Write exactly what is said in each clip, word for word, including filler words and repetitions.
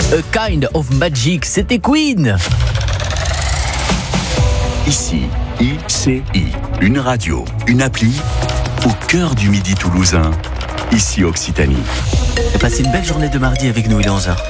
A Kind of Magic, c'était Queen. Ici, I C I, une radio, une appli, au cœur du Midi toulousain, ici Occitanie. Et passez une belle journée de mardi avec nous, il est onze heures.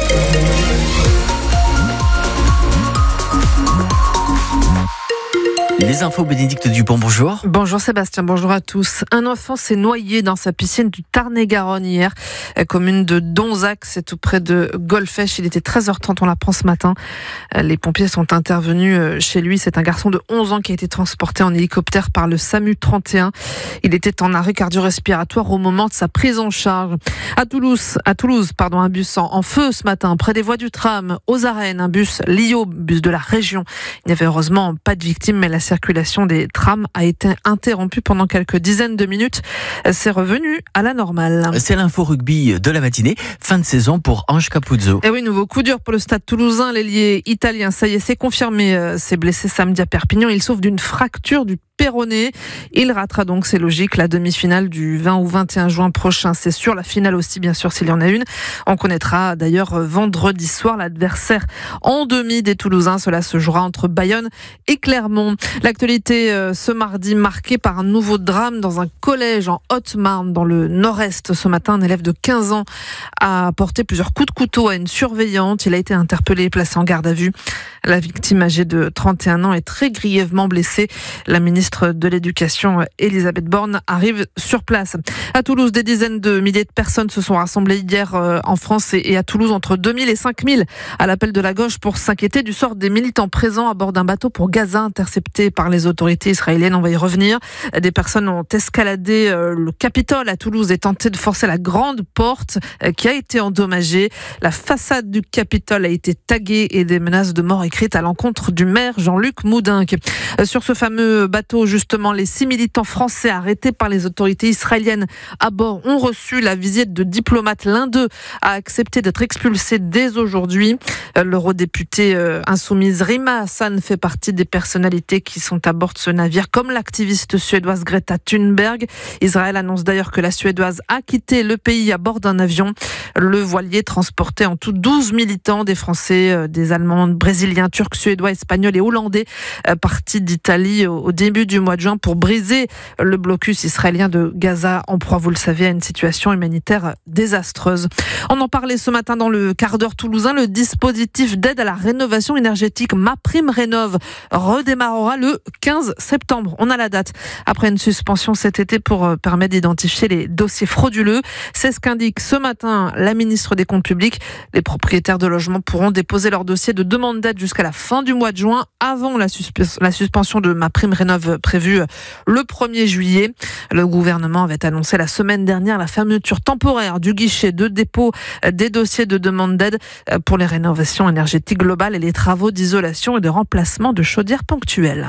Les infos, Bénédicte Dupont, bonjour. Bonjour Sébastien, bonjour à tous. Un enfant s'est noyé dans sa piscine du Tarn-et-Garonne hier, commune de Donzac, c'est tout près de Golfech. Il était treize heures trente, on l'apprend ce matin. Les pompiers sont intervenus chez lui. C'est un garçon de onze ans qui a été transporté en hélicoptère par le SAMU trente et un. Il était en arrêt cardio-respiratoire au moment de sa prise en charge. À Toulouse, à Toulouse, pardon, un bus en, en feu ce matin, près des voies du tram, aux arènes, un bus Lio, bus de la région. Il n'y avait heureusement pas de victimes, mais la circulation des trams a été interrompue pendant quelques dizaines de minutes. C'est revenu à la normale. C'est l'info rugby de la matinée. Fin de saison pour Ange Capuzzo. Et oui, nouveau coup dur pour le stade toulousain. L'ailier italien, ça y est, c'est confirmé. S'est blessé samedi à Perpignan. Il souffre d'une fracture du péroné. Il ratera donc, c'est logique, la demi-finale du vingt ou vingt et un juin prochain. C'est sûr, la finale aussi, bien sûr, s'il y en a une. On connaîtra d'ailleurs vendredi soir l'adversaire en demi des Toulousains. Cela se jouera entre Bayonne et Clermont. L'actualité euh, ce mardi marquée par un nouveau drame dans un collège en Haute-Marne, dans le nord-est. Ce matin, un élève de quinze ans a porté plusieurs coups de couteau à une surveillante. Il a été interpellé et placé en garde à vue. La victime, âgée de trente et un ans, est très grièvement blessée. La ministre de l'Éducation, Elisabeth Borne, arrive sur place. À Toulouse, des dizaines de milliers de personnes se sont rassemblées hier en France et à Toulouse, entre deux mille et cinq mille, à l'appel de la gauche, pour s'inquiéter du sort des militants présents à bord d'un bateau pour Gaza, intercepté par les autorités israéliennes. On va y revenir. Des personnes ont escaladé le Capitole à Toulouse et tenté de forcer la grande porte qui a été endommagée. La façade du Capitole a été taguée et des menaces de mort écrites à l'encontre du maire Jean-Luc Moudinque. Sur ce fameux bateau, justement, les six militants français arrêtés par les autorités israéliennes à bord ont reçu la visite de diplomates. L'un d'eux a accepté d'être expulsé dès aujourd'hui. L'eurodéputée insoumise Rima Hassan fait partie des personnalités qui sont à bord de ce navire, comme l'activiste suédoise Greta Thunberg. Israël annonce d'ailleurs que la Suédoise a quitté le pays à bord d'un avion. Le voilier transportait en tout douze militants, des Français, des Allemands, Brésiliens, Turcs, Suédois, Espagnols et Hollandais, partis d'Italie au début du mois de juin pour briser le blocus israélien de Gaza, en proie, vous le savez, à une situation humanitaire désastreuse. On en parlait ce matin dans le quart d'heure toulousain. Le dispositif d'aide à la rénovation énergétique MaPrimeRénov' redémarrera le quinze septembre. On a la date. Après une suspension cet été pour permettre d'identifier les dossiers frauduleux. C'est ce qu'indique ce matin la ministre des Comptes publics. Les propriétaires de logements pourront déposer leur dossier de demande d'aide jusqu'à la fin du mois de juin, avant la, suspe- la suspension de MaPrimeRénov' prévue le premier juillet. Le gouvernement avait annoncé la semaine dernière la fermeture temporaire du guichet de dépôt des dossiers de demande d'aide pour les rénovations énergétiques globales et les travaux d'isolation et de remplacement de chaudières ponctuelles.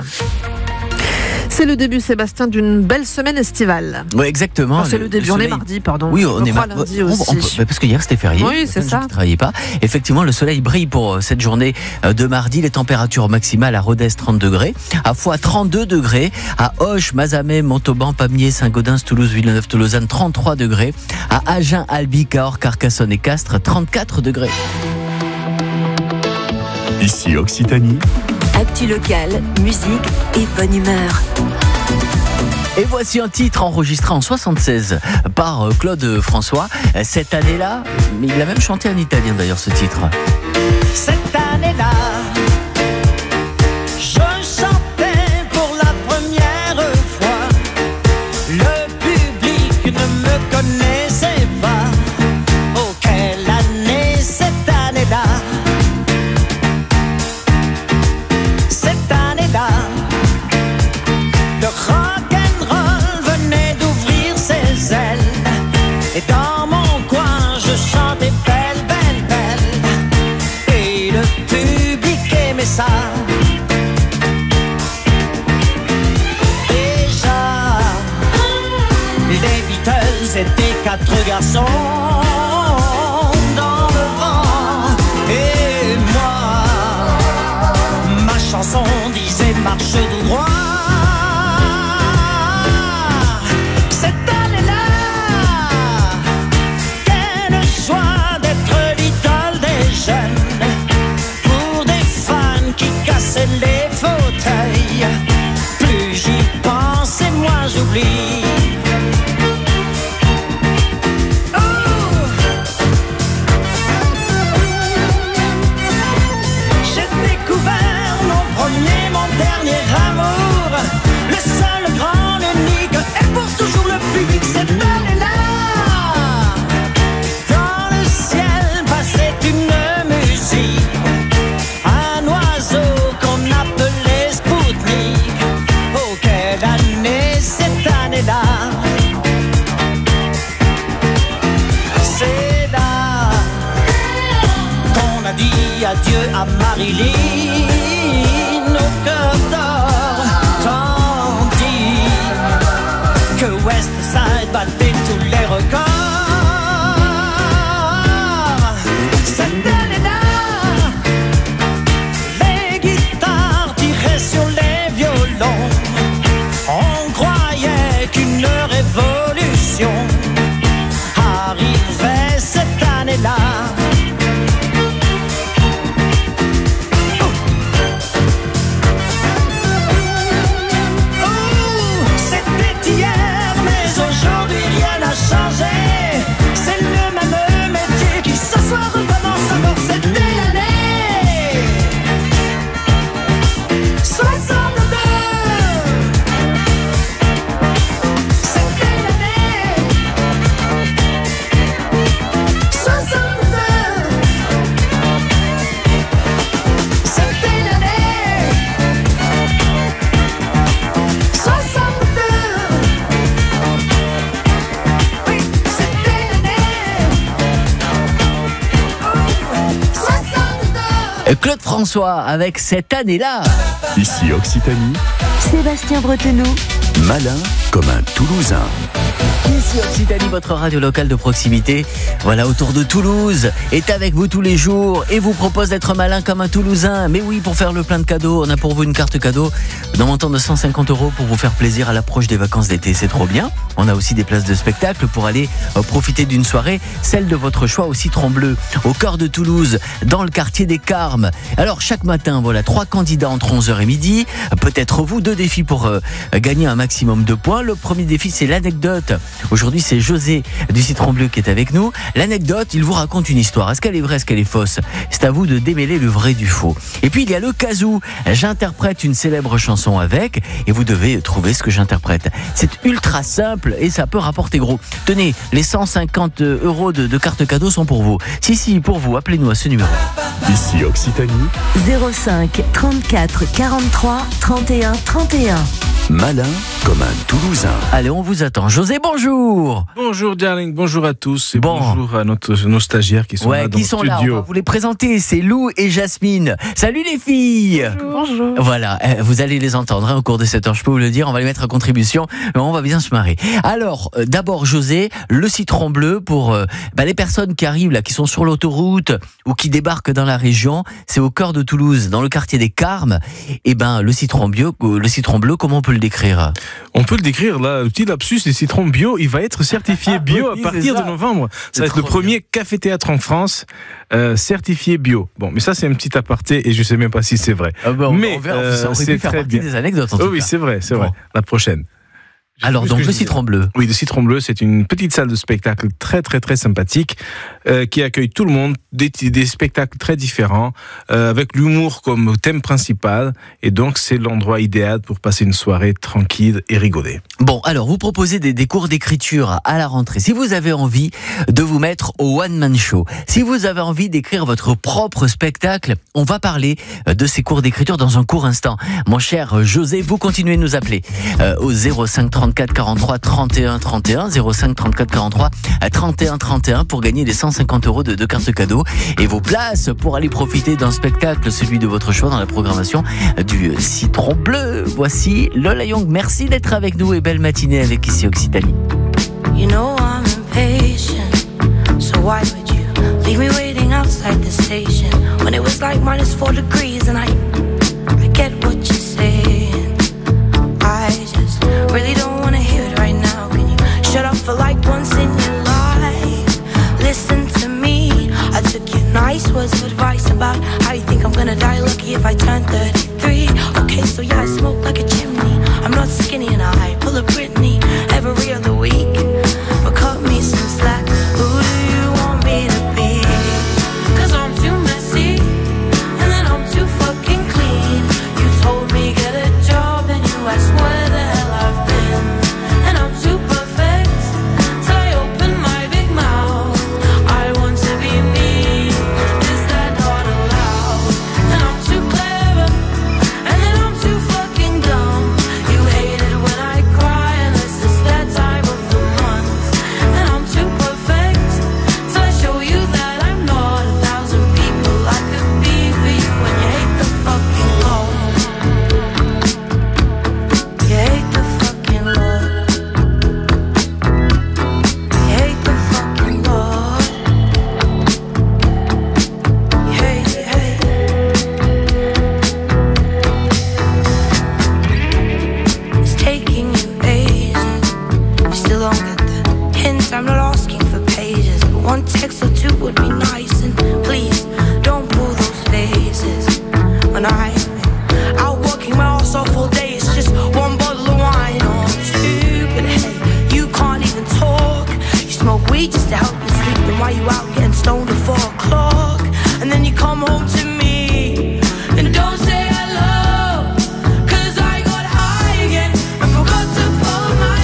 C'est le début, Sébastien, d'une belle semaine estivale. Oui, exactement. Enfin, c'est le, le début, soleil... on est mardi, pardon. Oui, on est mardi lundi on, aussi. On peut, parce que hier c'était férié. Oui, c'est ça. Je ne travaillais pas. Effectivement, le soleil brille pour cette journée de mardi. Les températures maximales à Rodez trente degrés, à Foix trente-deux degrés, à Auch, Mazamet, Montauban, Pamiers, Saint-Gaudens, Toulouse, Villeneuve-Tolosane trente-trois degrés, à Agen, Albi, Cahors, Carcassonne et Castres trente-quatre degrés. Ici Occitanie. Actu locale, musique et bonne humeur. Et voici un titre enregistré en soixante-seize par Claude François. Cette année-là, il a même chanté en italien d'ailleurs ce titre. Cette année-là, je chantais pour la première fois. Le public ne me connaissait pas. Oh, quelle année cette année-là. Cette année-là, le rock'n'roll venait d'ouvrir ses ailes. Et dans mon coin, je chantais belle, belle, belle. Et le public aimait ça. Déjà, les Beatles étaient quatre garçons dans le vent. Et moi, ma chanson disait marche tout droit. Cette année-là, quelle joie d'être l'idole des jeunes. adieu à Marilyn au cœur d'or, tandis que West Side battait tous les records. Cette année-là, les guitares tiraient sur les violons. On croyait qu'une révolution arrivait cette année-là. Claude François avec cette année-là. Ici Occitanie, Sébastien Bretenoux, malin comme un Toulousain. Ici Occitanie, votre radio locale de proximité. Voilà, autour de Toulouse, est avec vous tous les jours et vous propose d'être malin comme un Toulousain. Mais oui, pour faire le plein de cadeaux, on a pour vous une carte cadeau d'un montant de cent cinquante euros pour vous faire plaisir à l'approche des vacances d'été. C'est trop bien. On a aussi des places de spectacle pour aller euh, profiter d'une soirée, celle de votre choix au Citron Bleu, au cœur de Toulouse, dans le quartier des Carmes. Alors chaque matin, voilà, trois candidats entre onze heures et midi. Peut-être vous, deux défis pour euh, gagner un maximum de points. Le premier défi, c'est l'anecdote. Aujourd'hui, c'est José du Citron Bleu qui est avec nous. L'anecdote, il vous raconte une histoire. Est-ce qu'elle est vraie, est-ce qu'elle est fausse? C'est à vous de démêler le vrai du faux. Et puis, il y a le casou. J'interprète une célèbre chanson avec et vous devez trouver ce que j'interprète. C'est ultra simple et ça peut rapporter gros. Tenez, les cent cinquante euros de, de carte cadeau sont pour vous. Si, si, pour vous, appelez-nous à ce numéro. Ici Occitanie, zéro cinq trente-quatre quarante-trois trente et un trente et un. malin comme un Toulousain. Allez, on vous attend. José, bonjour. Bonjour Darling, bonjour à tous et Bon. bonjour à notre, nos stagiaires qui sont Ouais, là dans qui le sont là, on studio. va vous les présenter, c'est Lou et Jasmine. Salut les filles. Bonjour. Voilà, euh, vous allez les entendre hein, au cours de cette heure, je peux vous le dire, on va les mettre à contribution, mais on va bien se marrer. Alors, euh, d'abord José, le Citron Bleu pour euh, bah, les personnes qui arrivent là, qui sont sur l'autoroute ou qui débarquent dans la région, c'est au cœur de Toulouse, dans le quartier des Carmes. Et ben le citron bio, le Citron Bleu, comment on peut le décrire? On peut le décrire là, le petit lapsus des citrons bio, il va être certifié bio Oui, à partir c'est ça. de novembre. C'est Ça va être le trop premier café-théâtre en France euh, certifié bio. Bon, mais ça c'est un petit aparté et je sais même pas si c'est vrai. Ah bah, on, Mais, on verra, euh, ça aurait c'est pu faire très partie bien. des anecdotes en Oh tout oui, cas. c'est vrai, c'est Bon. vrai. La prochaine. Je sais Alors plus ce donc que le je disais. Citron Bleu. Oui, le Citron Bleu, c'est une petite salle de spectacle très très très sympathique euh, qui accueille tout le monde, des, des spectacles très différents, euh, avec l'humour comme thème principal, et donc c'est l'endroit idéal pour passer une soirée tranquille et rigoler. Bon, alors vous proposez des, des cours d'écriture à la rentrée. Si vous avez envie de vous mettre au one-man show, si vous avez envie d'écrire votre propre spectacle, on va parler de ces cours d'écriture dans un court instant. Mon cher José, vous continuez de nous appeler euh, au zéro cinq trente-quatre quarante-trois trente et un trente et un, zéro cinq trente-quatre quarante-trois trente et un trente et un pour gagner les cent cinquante euros de, de cartes cadeaux et vos places pour aller profiter d'un spectacle, celui de votre choix dans la programmation du Citron Bleu. Voici Lola Young. Merci d'être avec nous et belle matinée avec Ici Occitanie. You know I'm impatient, so why would you leave me waiting outside the station when it was like minus four degrees and I, I get what you're saying. I just really don't want to hear it right now. Can you shut up for like once in your life? Listen to me, I took your nice words of advice about how you think I'm gonna die lucky if I turn thirty-three. Okay, so yeah, I smoke like a chimney. I'm not skinny and I pull a Britney every other week. But cut me some slack, who do you want me to be? Cause I'm too messy, and then I'm too fucking clean. You told me get a job and you asked where the hell I've been. And I'm too perfect, till I open my big mouth. I want to be me, is that not allowed? And I'm too clever, and then I'm too fucking dumb. You hate it when I cry unless it's that time of the come home to me. And don't say hello, 'cause I got high again and forgot to fold my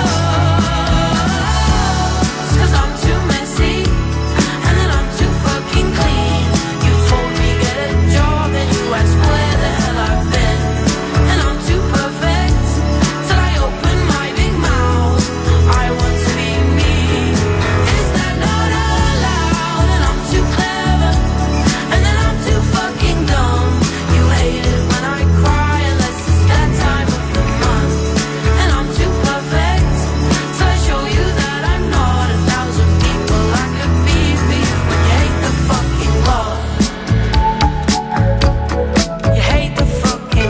clothes. 'Cause I'm too messy and then I'm too fucking clean. You told me get a job and you asked where the hell I've been. And I'm too perfect till I open my big mouth. I want to be me. Is that not allowed? And I'm too clever and then I'm too fucking dumb. You hate it when I cry unless it's that time of the month. And I'm too perfect till I show you that I'm not a thousand people I could be for you. When you hate the fucking law, you hate the fucking,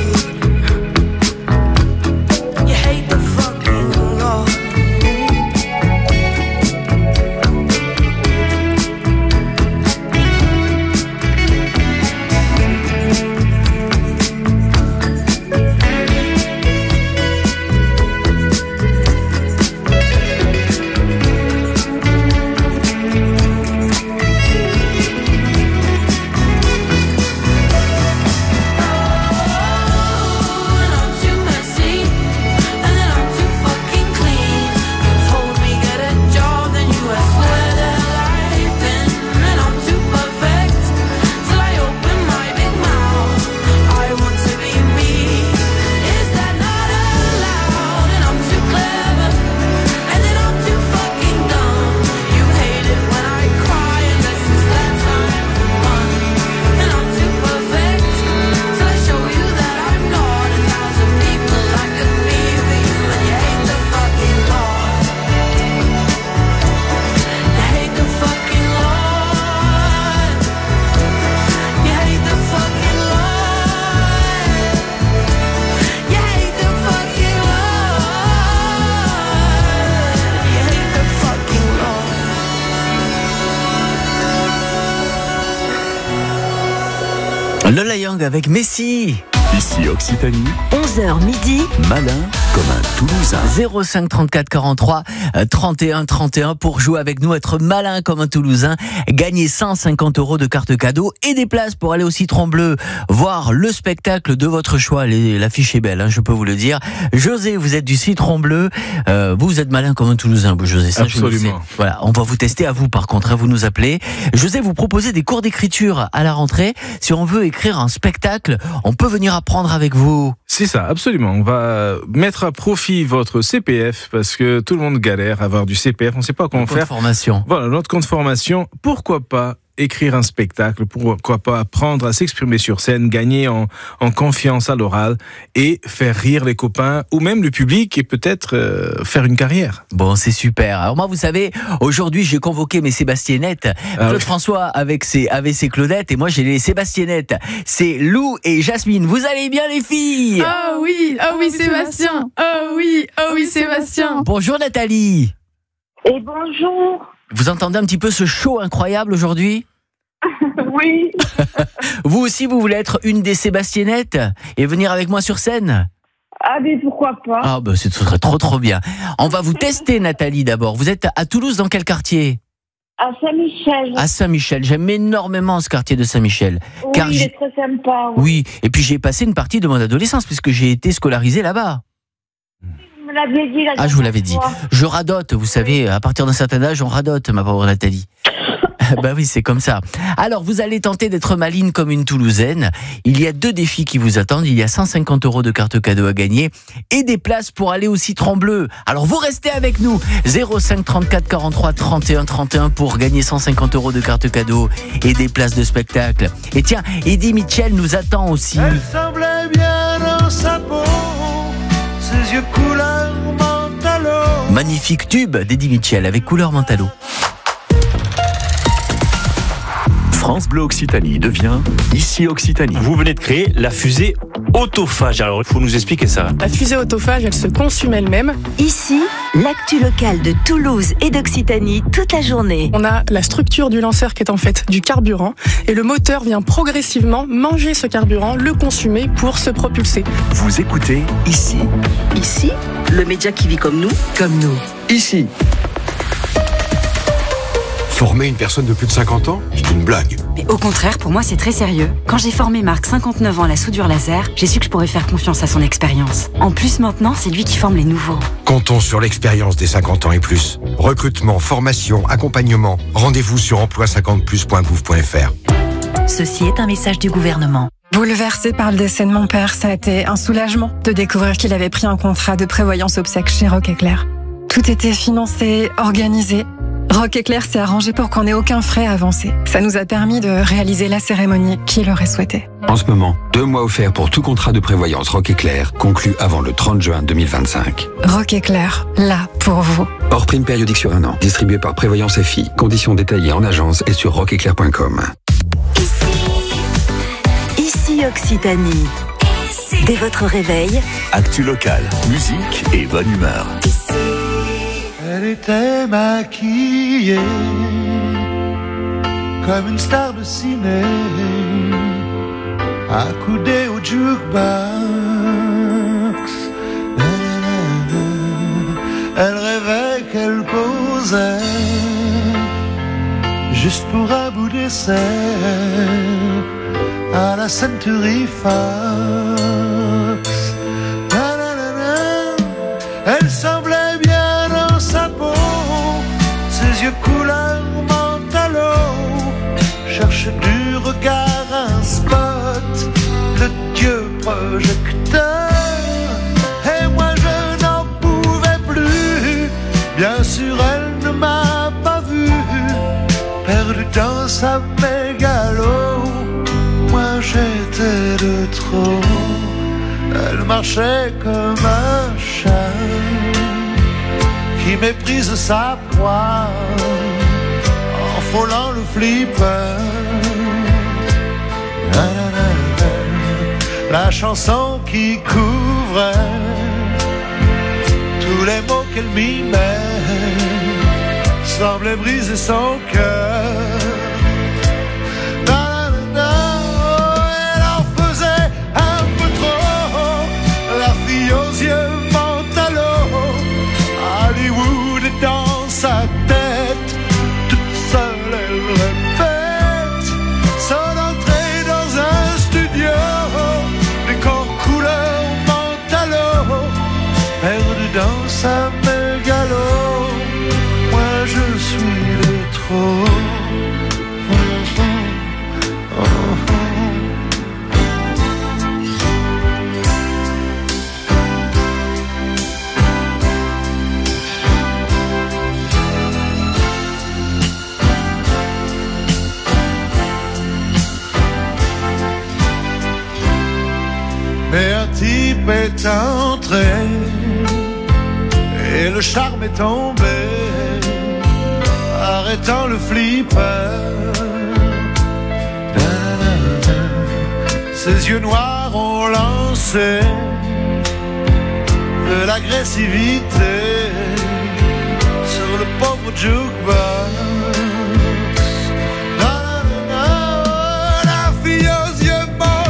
you hate the fucking law. And I'm too messy and then I'm too fucking clean. You told me get a job, then you asked where the hell I've been. And I'm too perfect till I open my big mouth. I want to be me. Is that not allowed? And I'm too clever and then I'm too fucking dumb. You hate it when I cry unless it's that time of the month. And I'm too perfect till I show you that I'm not a thousand people I could be for you. And you hate the fucking law. You hate the fucking law. You hate the fucking law. You hate the fucking law. You hate the fucking law. Lola Young avec Messi. Ici Occitanie, onze heures midi. malin comme un Toulousain. zéro cinq trente-quatre quarante-trois trente et un trente et un pour jouer avec nous, être malin comme un Toulousain, gagner cent cinquante euros de carte cadeau et des places pour aller au Citron Bleu voir le spectacle de votre choix. Les- L'affiche est belle, hein, je peux vous le dire. José, vous êtes du Citron Bleu, euh, vous, vous êtes malin comme un Toulousain, vous, José. Ça, je le Absolument. sais. Voilà, on va vous tester à vous par contre, hein, vous nous appelez. José, vous proposez des cours d'écriture à la rentrée. Si on veut écrire un spectacle, on peut venir apprendre avec vous. C'est ça, absolument. On va mettre à profit votre C P F parce que tout le monde galère à avoir du C P F. On ne sait pas comment Compte faire. formation. Voilà, notre compte formation. Pourquoi pas écrire un spectacle? Pourquoi pas apprendre à s'exprimer sur scène, gagner en, en confiance à l'oral et faire rire les copains ou même le public et peut-être euh, faire une carrière. Bon, c'est super. Alors moi, vous savez, aujourd'hui, j'ai convoqué mes Sébastienettes. Ah Claude oui. François avec ses, avec ses Claudettes et moi, j'ai les Sébastienettes. C'est Lou et Jasmine. Vous allez bien, les filles? Ah oui, ah oui Sébastien, ah oui, ah oui Sébastien. Bonjour, Nathalie. Et bonjour. Vous entendez un petit peu ce show incroyable aujourd'hui? Oui. Vous aussi, vous voulez être une des Sébastienettes et venir avec moi sur scène? Ah mais pourquoi pas. Ah, bah, ce serait trop, trop bien. On va vous tester, Nathalie, d'abord. Vous êtes à Toulouse, dans quel quartier? À Saint-Michel. À Saint-Michel. J'aime énormément ce quartier de Saint-Michel. Oui, car il j'ai- est très sympa. Oui. Oui, et puis j'ai passé une partie de mon adolescence puisque j'ai été scolarisé là-bas. Vous me l'aviez dit la Ah, je vous l'avais dernière dit. fois. Je radote, vous savez, à partir d'un certain âge, on radote, ma pauvre Nathalie. Bah oui, c'est comme ça. Alors, vous allez tenter d'être maline comme une Toulousaine. Il y a deux défis qui vous attendent. Il y a cent cinquante euros de carte cadeau à gagner et des places pour aller au Citron Bleu. Alors, vous restez avec nous. zéro cinq trente-quatre quarante-trois trente et un trente et un pour gagner cent cinquante euros de carte cadeau et des places de spectacle. Et tiens, Eddie Mitchell nous attend aussi. Elle semblait bien dans sa peau, ses yeux couleur mentalo. Magnifique tube d'Eddie Mitchell avec couleur mentalo. France Bleu Occitanie devient Ici Occitanie. Vous venez de créer la fusée autophage. Alors, il faut nous expliquer ça. La fusée autophage, elle se consume elle-même. Ici, l'actu locale de Toulouse et d'Occitanie toute la journée. On a la structure du lanceur qui est en fait du carburant et le moteur vient progressivement manger ce carburant, le consumer pour se propulser. Vous écoutez Ici. Ici, le média qui vit comme nous. Comme nous. Ici. Former une personne de plus de cinquante ans, c'est une blague. Mais au contraire, pour moi, c'est très sérieux. Quand j'ai formé Marc, cinquante-neuf ans, à la soudure laser, j'ai su que je pourrais faire confiance à son expérience. En plus, maintenant, c'est lui qui forme les nouveaux. Comptons sur l'expérience des cinquante ans et plus. Recrutement, formation, accompagnement. Rendez-vous sur emploi cinquante plus point gouv point f r. Ceci est un message du gouvernement. Bouleversé par le décès de mon père, ça a été un soulagement de découvrir qu'il avait pris un contrat de prévoyance obsèques chez Rock Éclair. Tout était financé, organisé. Rock Éclair s'est arrangé pour qu'on n'ait aucun frais à avancer. Ça nous a permis de réaliser la cérémonie qu'il aurait souhaité. En ce moment, deux mois offerts pour tout contrat de prévoyance Rock Éclair conclu avant le trente juin deux mille vingt-cinq. Rock Éclair, là pour vous. Hors prime périodique sur un an, distribué par Prévoyance F I. Conditions détaillées en agence et sur rock éclair point com. Ici Occitanie. Dès votre réveil, Actu local, musique et bonne humeur. Elle était maquillée comme une star de ciné, accoudée au jukebox. Elle rêvait qu'elle posait juste pour un bout d'essai à la Century Fox. Elle semblait bien dans sa peau, ses yeux couleur mentalo, cherche du regard un spot, le dieu projecteur. Et moi je n'en pouvais plus, bien sûr elle ne m'a pas vu, perdu dans sa mégalo, moi j'étais de trop. Elle marchait comme un chat qui méprise sa proie en frôlant le flipper. La chanson qui couvrait tous les mots qu'elle mimait semblait briser son cœur. Aux yeux mentalo, Hollywood est dans sa tête, toute seule elle répète son entrée dans un studio, décor couleur mentalo, perdu dans sa mégalo, moi je suis de trop. Mais un type est entré et le charme est tombé, arrêtant le flipper. Ses yeux noirs ont lancé de l'agressivité sur le pauvre jukebox. La fille aux yeux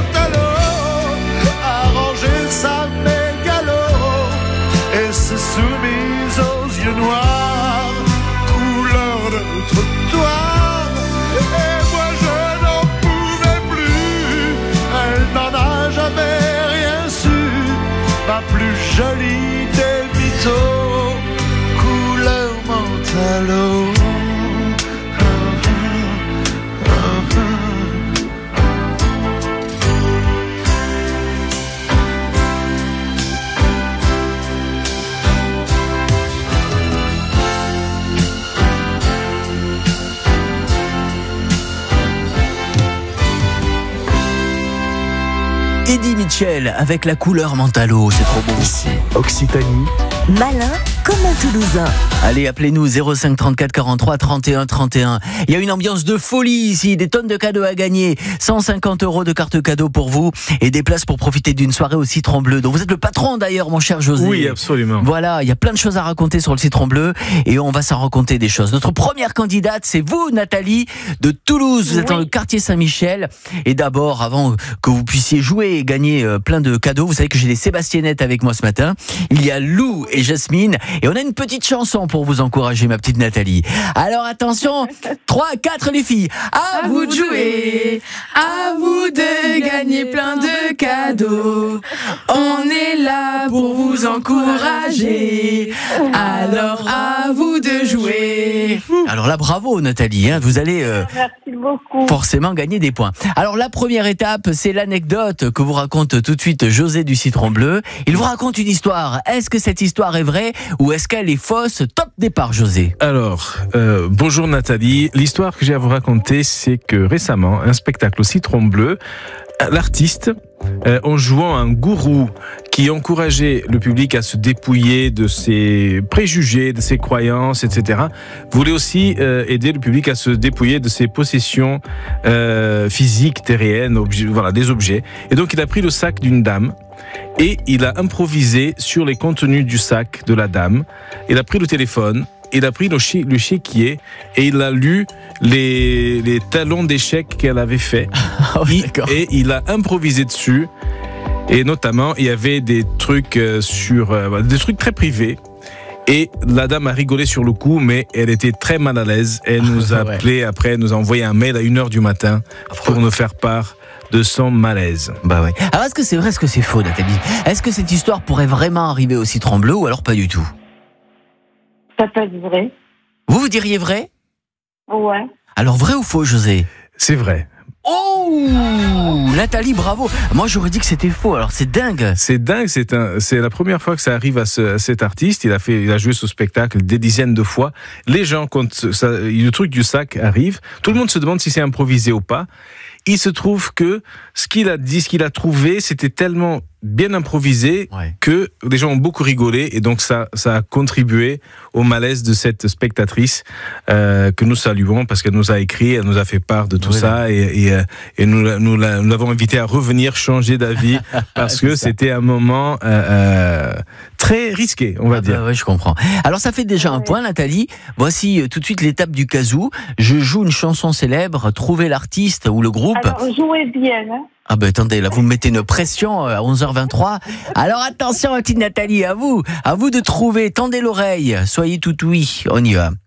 sa mégalo et s'est soumise aux yeux noirs, couleur de trottoir. Et moi je n'en pouvais plus, elle n'en a jamais rien su, ma plus jolie des mythos, couleur mentalo. Eddie Mitchell avec la couleur mentalo, c'est trop beau. Ici, Occitanie. malin comme un Toulousain. Allez, appelez-nous zéro cinq trente-quatre quarante-trois trente et un trente et un. Il y a une ambiance de folie ici, des tonnes de cadeaux à gagner, cent cinquante euros de cartes cadeaux pour vous et des places pour profiter d'une soirée au Citron Bleu. Donc vous êtes le patron d'ailleurs, mon cher José. Oui, absolument. Voilà, il y a plein de choses à raconter sur le Citron Bleu et on va s'en raconter des choses. Notre première candidate, c'est vous, Nathalie, de Toulouse. Vous oui. êtes dans le quartier Saint-Michel. Et d'abord, avant que vous puissiez jouer et gagner plein de cadeaux, vous savez que j'ai les Sébastiennettes avec moi ce matin. Il y a Lou et Jasmine Et on a une petite chanson pour vous encourager, ma petite Nathalie. Alors attention, trois, quatre les filles. À, à vous de jouer, à vous de gagner plein de cadeaux. On est là pour vous encourager. Alors à vous de jouer. Alors là, bravo Nathalie, hein, vous allez euh, Merci beaucoup. forcément gagner des points. Alors la première étape, c'est l'anecdote que vous raconte tout de suite José du Citron Bleu. Il vous raconte une histoire. Est-ce que cette histoire est vraie ou est-ce qu'elle est fausse? Top départ, José. Alors, euh, bonjour Nathalie. L'histoire que j'ai à vous raconter, c'est que récemment, un spectacle au Citron Bleu, l'artiste, euh, en jouant un gourou qui encourageait le public à se dépouiller de ses préjugés, de ses croyances, et cetera, voulait aussi euh, aider le public à se dépouiller de ses possessions euh, physiques, terriennes, objets, voilà, des objets. Et donc, il a pris le sac d'une dame et il a improvisé sur les contenus du sac de la dame. Il a pris le téléphone, il a pris le, chi- le chéquier et il a lu les, les talons d'échecs qu'elle avait fait. Ah oui, il, et il a improvisé dessus. Et notamment, il y avait des trucs sur euh, des trucs très privés. Et la dame a rigolé sur le coup, mais elle était très mal à l'aise. Elle nous a ouais. appelé après, elle nous a envoyé un mail à une heure du matin pour nous faire part de son malaise. Bah ouais. Alors est-ce que c'est vrai, est-ce que c'est faux, Nathalie? Est-ce que cette histoire pourrait vraiment arriver au Citron Bleu ou alors pas du tout? Ça peut être vrai. Vous, vous diriez vrai? Ouais. Alors vrai ou faux, José? C'est vrai. Oh, Nathalie, bravo. Moi, j'aurais dit que c'était faux. Alors, c'est dingue. C'est dingue. C'est un, c'est la première fois que ça arrive à, ce, à cet artiste. Il a fait, il a joué ce spectacle des dizaines de fois. Les gens, quand ça, le truc du sac arrive, tout le monde se demande si c'est improvisé ou pas. Il se trouve que ce qu'il a dit, ce qu'il a trouvé, c'était tellement bien improvisé ouais. que les gens ont beaucoup rigolé et donc ça, ça a contribué au malaise de cette spectatrice euh, que nous saluons parce qu'elle nous a écrit, elle nous a fait part de tout oui, ça et, et, et nous, nous, nous l'avons invité à revenir changer d'avis parce que ça. C'était un moment euh, euh, très risqué, on va ah dire. Bah ouais, je comprends. Alors ça fait déjà un point, Nathalie. Voici euh, tout de suite l'étape du casou. Je joue une chanson célèbre, trouvez l'artiste ou le groupe. Alors jouez bien, hein. Ah ben attendez, là vous me mettez une pression à onze heures vingt-trois. Alors attention, petite Nathalie, à vous, à vous de trouver, tendez l'oreille, soyez tout oui, on y va.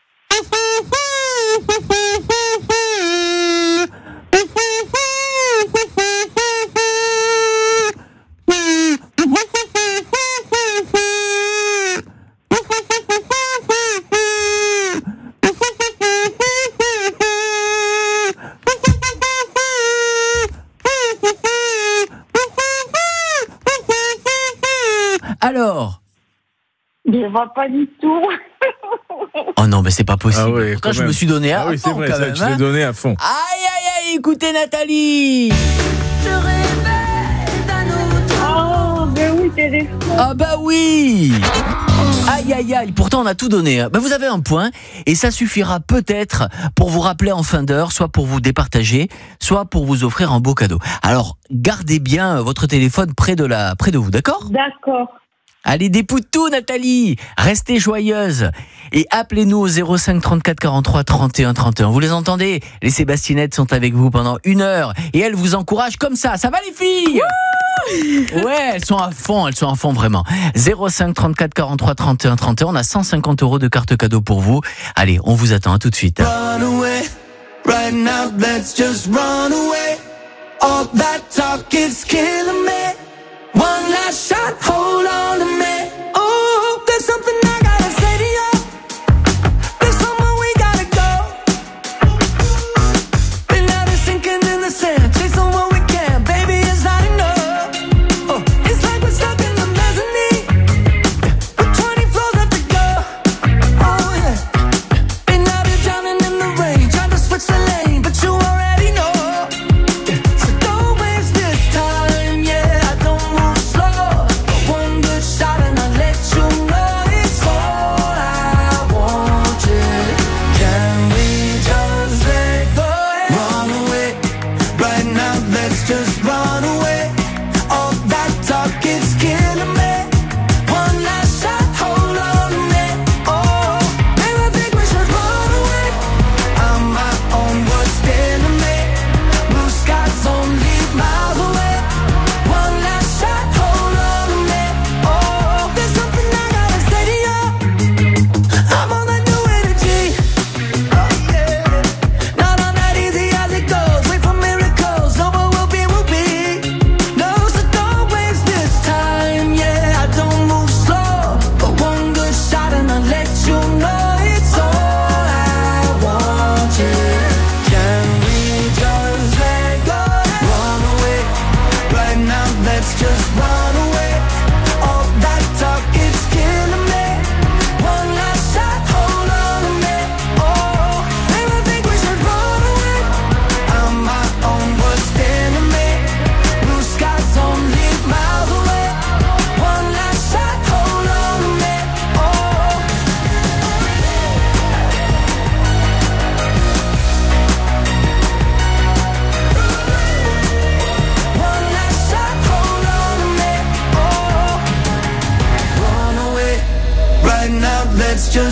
Alors? Je vois pas du tout. Oh non, mais c'est pas possible. Ah oui, Pourtant, je me suis donné à ah oui, fond, c'est vrai, quand ça, même. tu hein. l'as donné à fond. Aïe, aïe, aïe, écoutez Nathalie. Je rêvais d'un autre. Oh, ben oui, téléphone. Ah bah oui. Aïe, aïe, aïe, pourtant on a tout donné. Ben vous avez un point et ça suffira peut-être pour vous rappeler en fin d'heure, soit pour vous départager, soit pour vous offrir un beau cadeau. Alors, gardez bien votre téléphone près de, la, près de vous, d'accord ? D'accord. Allez, des poutous, Nathalie. Restez joyeuse. Et appelez-nous au zéro cinq trente-quatre quarante-trois trente et un trente et un. Vous les entendez ? Les Sébastinettes sont avec vous pendant une heure. Et elles vous encouragent comme ça. Ça va, les filles ? Ouais, elles sont à fond, elles sont à fond vraiment. zéro cinq trente-quatre quarante-trois trente et un trente et un. On a cent cinquante euros de carte cadeau pour vous. Allez, on vous attend. À tout de suite. Run away, right now, let's just run away. All that talk is killing me. One last shot, hold on to me. Oh, there's something I gotta say to you. There's somewhere we gotta go. Been out and sinking in the sand, chasing what we can. Baby, it's not enough. Oh, it's like we're stuck in the mezzanine with twenty floors left to go. Oh yeah. Been out here drowning in the rain, trying to switch the lane, but you already know. So don't waste this time, yeah. I don't move slow. One good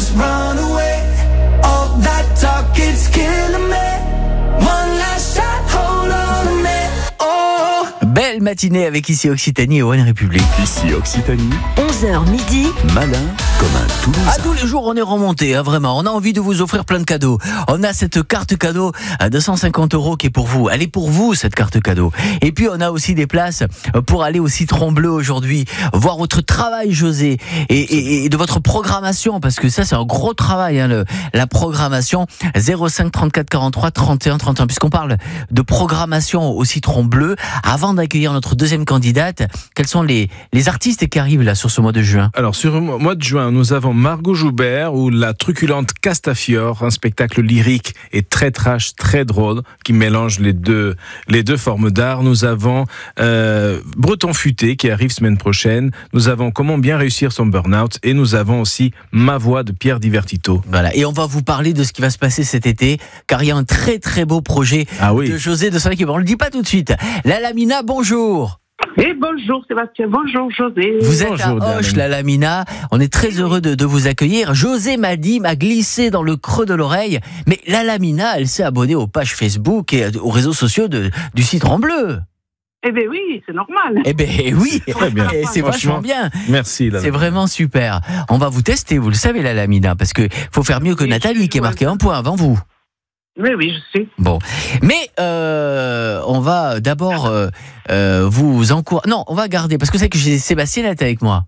just run away. All that talk, it's killing me. One last shot, hold on to me. Oh. Belle matinée avec ici Occitanie et One République. Ici Occitanie, onze heures midi. malin comme un Toulousain. À tous les jours, on est remonté, hein, vraiment. On a envie de vous offrir plein de cadeaux. On a cette carte cadeau à deux cent cinquante euros qui est pour vous. Elle est pour vous, cette carte cadeau. Et puis, on a aussi des places pour aller au Citron Bleu aujourd'hui, voir votre travail, José, et, et, et de votre programmation, parce que ça, c'est un gros travail, hein, le, la programmation. zéro cinq trente-quatre quarante-trois trente et un trente et un. Puisqu'on parle de programmation au Citron Bleu, avant d'accueillir notre deuxième candidate, quels sont les, les artistes qui arrivent là sur ce mois de juin? Alors, sur le mois de juin, nous avons Margot Joubert ou la truculente Castafiore, un spectacle lyrique et très trash, très drôle, qui mélange les deux, les deux formes d'art. Nous avons euh, Breton Futé qui arrive semaine prochaine. Nous avons Comment bien réussir son burn-out et nous avons aussi Ma voix de Pierre Divertito. Voilà, et on va vous parler de ce qui va se passer cet été, car il y a un très très beau projet ah oui. de José de son équipe. On le dit pas tout de suite. La Lamina, bonjour. Et bonjour Sébastien, bonjour José. Vous êtes Bonjour, à Auch, la Lamina. On est très heureux de, de vous accueillir. José m'a dit, m'a glissé dans le creux de l'oreille, mais la Lamina, elle s'est abonnée aux pages Facebook et aux réseaux sociaux de, du Citron Bleu. Eh bien oui, c'est normal. Eh bien oui, Très bien. Et c'est vachement bien. Merci. Là. C'est vraiment super. On va vous tester, vous le savez, la Lamina, parce que faut faire mieux que Oui, Nathalie qui a marqué un point avant vous. Oui, oui, je sais. Bon, mais euh, on va d'abord euh, euh, vous encourager. Non, on va garder, parce que c'est que j'ai Sébastien est avec moi.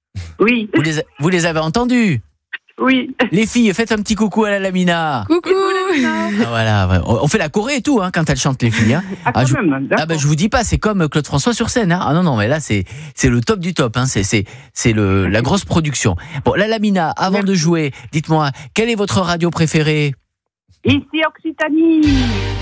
Oui. Vous les, vous les avez entendus? Oui. Les filles, faites un petit coucou à la Lamina. Coucou. Ah, voilà, on fait la choré et tout hein, quand elles chantent les filles. Hein. Ah, quand ah, je, même, ah ben je vous dis pas, c'est comme Claude François sur scène. Hein. Ah non non, mais là c'est c'est le top du top. Hein. C'est c'est c'est le la grosse production. Bon, la Lamina, avant de jouer, dites-moi, quelle est votre radio préférée? Ici Occitanie.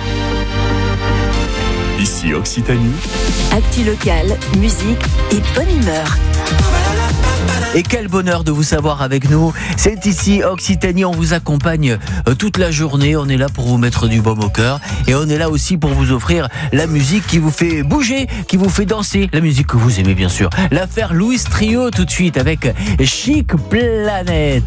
Ici Occitanie, Actu locale, musique et bonne humeur. Et quel bonheur de vous savoir avec nous. C'est ici Occitanie, on vous accompagne toute la journée. On est là pour vous mettre du baume au cœur. Et on est là aussi pour vous offrir la musique qui vous fait bouger, qui vous fait danser. La musique que vous aimez bien sûr. L'affaire Louis Trio tout de suite avec Chic Planète.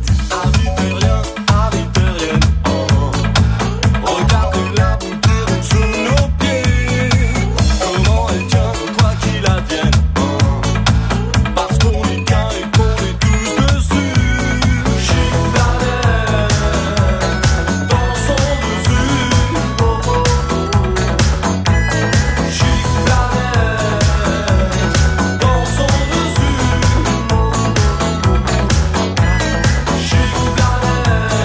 Chic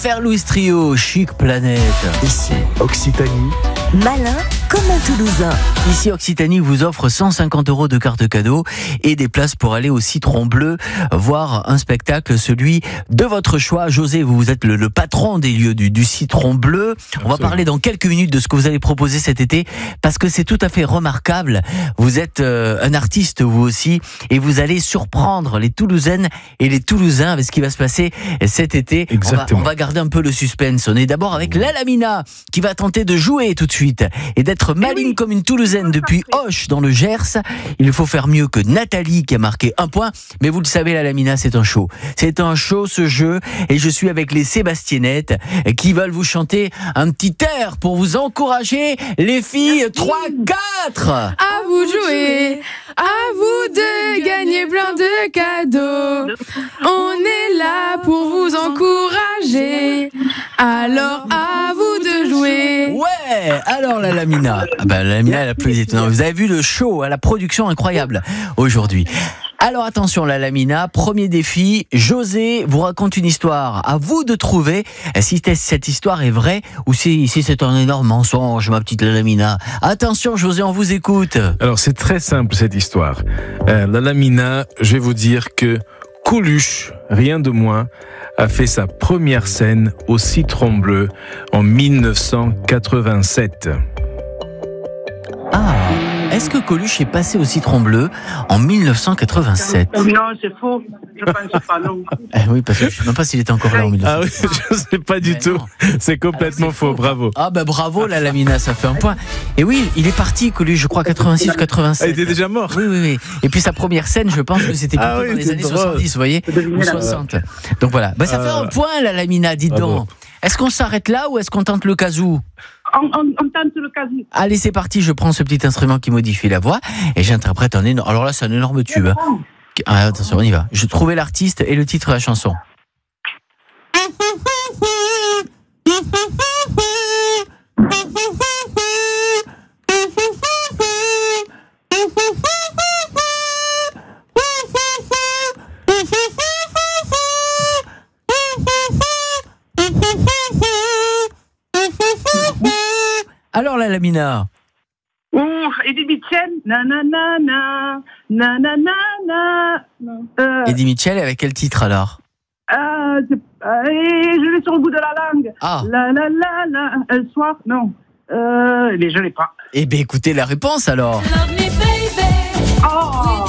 Ferlouis Trio, Chic Planète. Ici, Occitanie. Malin comme un Toulousain. Ici, Occitanie vous offre cent cinquante euros de carte cadeau et des places pour aller au Citron Bleu, voir un spectacle, celui de votre choix. José, vous êtes le, le patron des lieux du, du Citron Bleu. On va parler dans quelques minutes de ce que vous allez proposer cet été, parce que c'est tout à fait remarquable. Vous êtes euh, un artiste, vous aussi, et vous allez surprendre les Toulousaines et les Toulousains avec ce qui va se passer cet été. Exactement. On va, on va garder un peu le suspense. On est d'abord avec La Lamina, qui va tenter de jouer tout de suite et d'être maligne comme une Toulousaine depuis Auch dans le Gers. Il faut faire mieux que Nathalie qui a marqué un point. Mais vous le savez, La Lamina, c'est un show. C'est un show, ce jeu. Et je suis avec les Sébastienettes qui veulent vous chanter un petit air pour vous encourager. Les filles, trois, quatre. À vous de jouer, à vous de gagner plein de cadeaux. On est là pour vous encourager. Alors à vous de jouer. Ouais, alors la Lamina. Ah ben, la Lamina, elle a plus étonnant. Vous avez vu le show, la production incroyable aujourd'hui. Alors attention, la Lamina, premier défi. José vous raconte une histoire. À vous de trouver si cette histoire est vraie ou si, si c'est un énorme mensonge, ma petite la Lamina. Attention, José, on vous écoute. Alors c'est très simple cette histoire. Euh, la Lamina, je vais vous dire que Coluche, rien de moins, a fait sa première scène au Citron Bleu en dix-neuf cent quatre-vingt-sept. Ah, est-ce que Coluche est passé au Citron Bleu en dix-neuf cent quatre-vingt-sept? Non, c'est faux. Je pense pas, non. Eh oui, parce que je ne sais même pas s'il était encore là en dix-neuf cent quatre-vingt-sept. Ah oui, je ne sais pas du Mais tout. Non. C'est complètement ah, c'est faux. faux, bravo. Ah ben bravo, la Lamina, ça fait un point. Et oui, il est parti, Coluche, je crois, quatre-vingt-six ou quatre-vingt-sept. Ah, il était déjà mort. Oui, oui, oui. Et puis sa première scène, je pense que c'était plutôt ah, oui, dans les années drôle. soixante-dix, vous voyez, ou soixante. Donc voilà. Ben, ça euh... fait un point, la Lamina, dites bravo. donc. Est-ce qu'on s'arrête là ou est-ce qu'on tente le casou? On, on, on tente le casou. Allez, c'est parti, je prends ce petit instrument qui modifie la voix et j'interprète un énorme... Alors là, c'est un énorme tube. Ah, attention, on y va. Je trouvais l'artiste et le titre de la chanson. Alors la Lamina. Ouh, Eddie Mitchell, nanana, nanana. Euh, Eddie Mitchell, avec quel titre alors? euh, je, euh, je l'ai sur le bout de la langue. Ah. La la la la, un soir, non. Euh, mais je l'ai pas. Eh bien, écoutez la réponse alors. Love me, baby. Oh.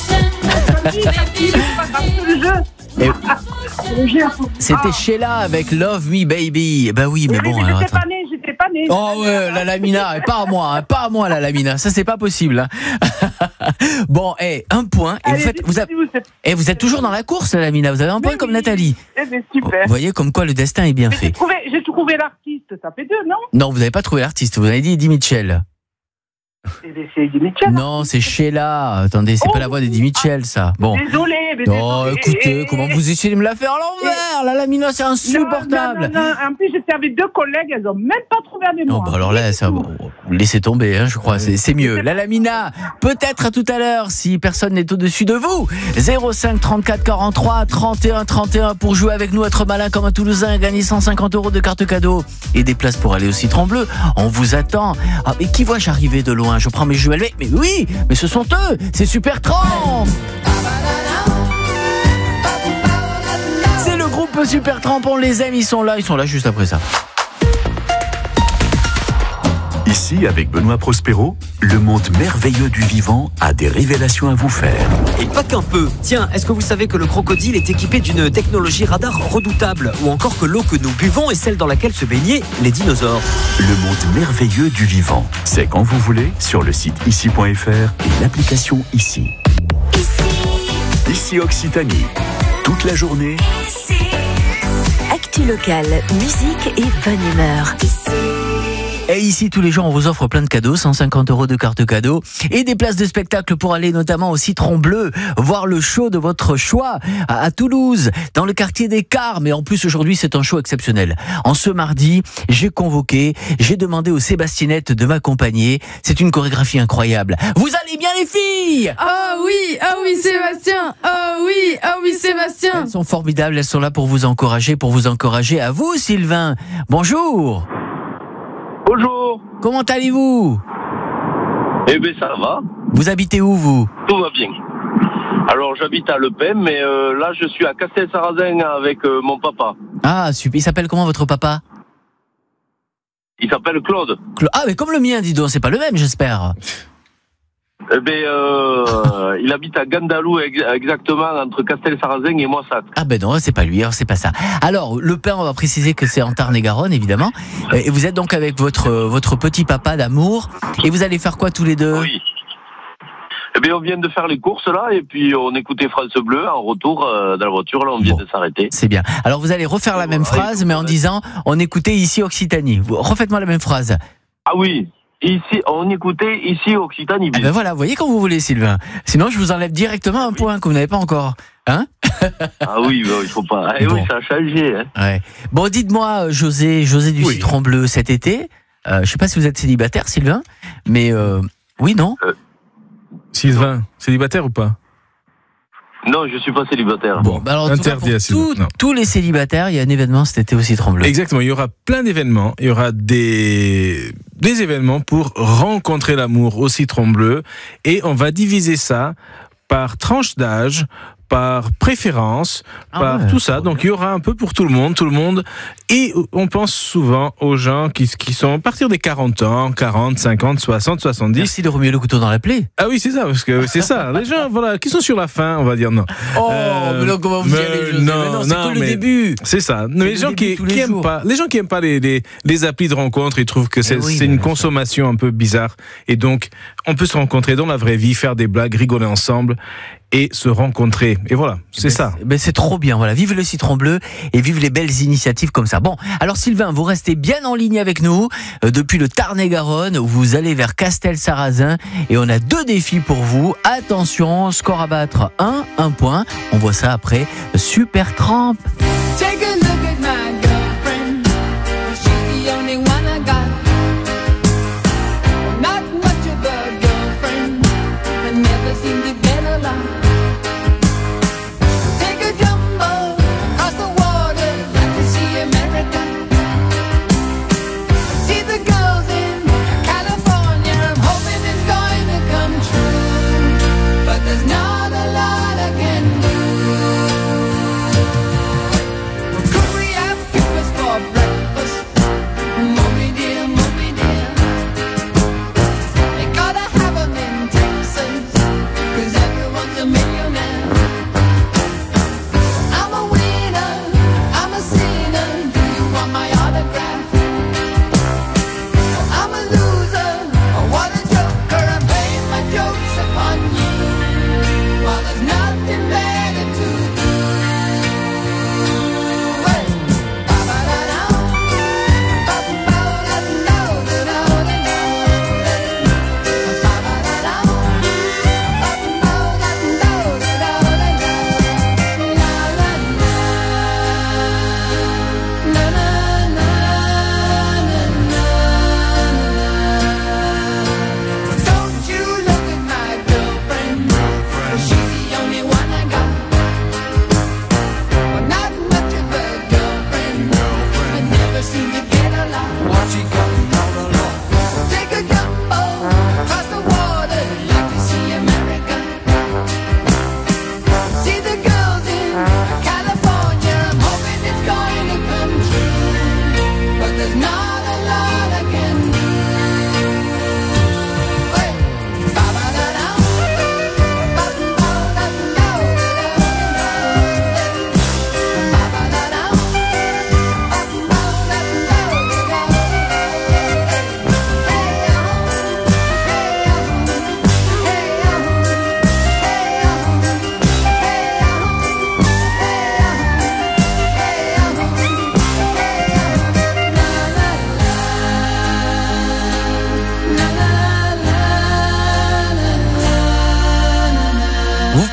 Le jeu. Et... C'était Sheila avec Love Me Baby. Bah oui, mais oui, bon. Mais alors, j'étais pas née, j'étais pas née. Oh ouais, la Lamina, pas à moi, hein, pas à moi la Lamina. Ça c'est pas possible. Hein. Bon, et hey, un point. Et Allez, vous faites, vous, avez, et vous êtes toujours dans la course, la Lamina. Vous avez un point oui, comme Nathalie. Eh bien, super. Vous voyez comme quoi le destin est bien mais fait. J'ai trouvé, j'ai trouvé l'artiste. Ça fait deux, non? Non, vous n'avez pas trouvé l'artiste. Vous avez dit Eddie Mitchell. C'est Eddie Mitchell. Non, c'est Sheila. Attendez, c'est oh, pas la voix d'Eddie Mitchell, ça. Bon. Désolé, mais oh, désolé. écoutez, comment vous essayez de me la faire à l'envers? La Lamina, c'est insupportable. Non, non, non, non. En plus, j'étais avec deux collègues, elles ont même pas trouvé un mémoire. Non, bah alors là, ça, laissez tomber, hein, je crois, c'est, c'est mieux. La Lamina, peut-être à tout à l'heure, si personne n'est au-dessus de vous. zéro cinq trente-quatre quarante-trois trente et un trente et un pour jouer avec nous, être malin comme un Toulousain et gagner cent cinquante euros de carte cadeau et des places pour aller au Citron Bleu. On vous attend. Ah, mais qui vois-je arriver de loin? Je prends mes jumelles. Mais oui, mais ce sont eux, c'est Super Tramp. C'est le groupe Super Tramp, on les aime, ils sont là, ils sont là juste après ça. Ici, avec Benoît Prospero, le monde merveilleux du vivant a des révélations à vous faire. Et pas qu'un peu. Tiens, est-ce que vous savez que le crocodile est équipé d'une technologie radar redoutable? Ou encore que l'eau que nous buvons est celle dans laquelle se baignaient les dinosaures? Le monde merveilleux du vivant, c'est quand vous voulez sur le site ici point f r et l'application Ici. Ici. Ici Occitanie. Toute la journée. Ici. Actu locale, musique et bonne humeur. Ici. Et ici, tous les jours, on vous offre plein de cadeaux, cent cinquante euros de cartes cadeaux et des places de spectacle pour aller notamment au Citron Bleu, voir le show de votre choix à, à Toulouse, dans le quartier des Cars. Mais en plus, aujourd'hui, c'est un show exceptionnel. En ce mardi, j'ai convoqué, j'ai demandé aux Sébastinettes de m'accompagner. C'est une chorégraphie incroyable. Vous allez bien, les filles? Oh oui, oh oui, Sébastien. Oh oui, oh oui, Sébastien. Elles sont formidables, elles sont là pour vous encourager, pour vous encourager. À vous, Sylvain. Bonjour. Bonjour. Comment allez-vous? Eh bien, ça va. Vous habitez où, vous? Tout va bien. Alors, j'habite à Le Pen, mais euh, là, je suis à Castel-Sarrazin avec euh, mon papa. Ah, super. Il s'appelle comment, votre papa? Il s'appelle Claude. Cla- ah, mais comme le mien, dis donc. C'est pas le même, j'espère. Eh bien, euh, il habite à Gandalou, ex- exactement, entre Castel-Sarrazin et Moissac. Ah ben non, c'est pas lui, alors c'est pas ça. Alors, Le Pen, on va préciser que c'est en Tarn-et-Garonne, évidemment. Et vous êtes donc avec votre, votre petit papa d'amour. Et vous allez faire quoi tous les deux? Oui. Eh bien, on vient de faire les courses, là, et puis on écoutait France Bleu en retour euh, dans la voiture, là, on vient bon. de s'arrêter. C'est bien. Alors, vous allez refaire la même phrase, mais en disant, on écoutait ici Occitanie. Vous- Refaites-moi la même phrase. Ah oui, ici, on écoutait ici Occitanie. Ah ben voilà, vous voyez quand vous voulez, Sylvain. Sinon, je vous enlève directement un point que vous n'avez pas encore. Hein? Ah oui, bah, il faut pas. Eh Bon. oui, ça a changé. Hein. Ouais. Bon, dites-moi, José, José du Oui. Citron Bleu, cet été, euh, je sais pas si vous êtes célibataire, Sylvain, mais euh, oui, non? Euh, Sylvain, célibataire ou pas? Non, je suis pas célibataire. Bon, bah alors, en tout cas, Interdit pour à Sylvain. tout- Non. tous les célibataires, il y a un événement cet été au Citron Bleu. Exactement, il y aura plein d'événements, il y aura des, des événements pour rencontrer l'amour au Citron Bleu et on va diviser ça par tranche d'âge, par préférence, Ah par ouais, tout ça. Donc il y aura un peu pour tout le monde, tout le monde. Et on pense souvent aux gens qui, qui sont à partir des quarante ans, quarante, cinquante, soixante, soixante-dix. Merci de remuer le couteau dans la plaie. Ah oui, c'est ça, parce que c'est ça. Les gens, voilà, qui sont sur la fin, on va dire non. Oh, Euh, mais non, comment vous y mais allez, José? non, Mais non, c'est non, que le mais- début. C'est ça. C'est les le gens début qui, tous les qui aiment jours. pas, les gens qui aiment pas les, les, les applis de rencontre, ils trouvent que c'est Eh oui, c'est mais une bien sûr. consommation un peu bizarre. Et donc, on peut se rencontrer dans la vraie vie, faire des blagues, rigoler ensemble et se rencontrer. Et voilà, c'est Ben, ça. c'est- Ben c'est trop bien, voilà. Vive le Citron Bleu et vive les belles initiatives comme ça. Bon, alors Sylvain, vous restez bien en ligne avec nous euh, depuis le Tarn-et-Garonne. Vous allez vers Castel-Sarrazin et on a deux défis pour vous. Attention, score à battre un, un point. On voit ça après Super Tramp. Take a look at my girlfriend. She's the only one I got. Not much of a girlfriend, but never seemed to get along. Take a jumbo across the water, like to see America. See the girls in California. I'm hoping it's going to come true, but there's not a lot I can do. Could we have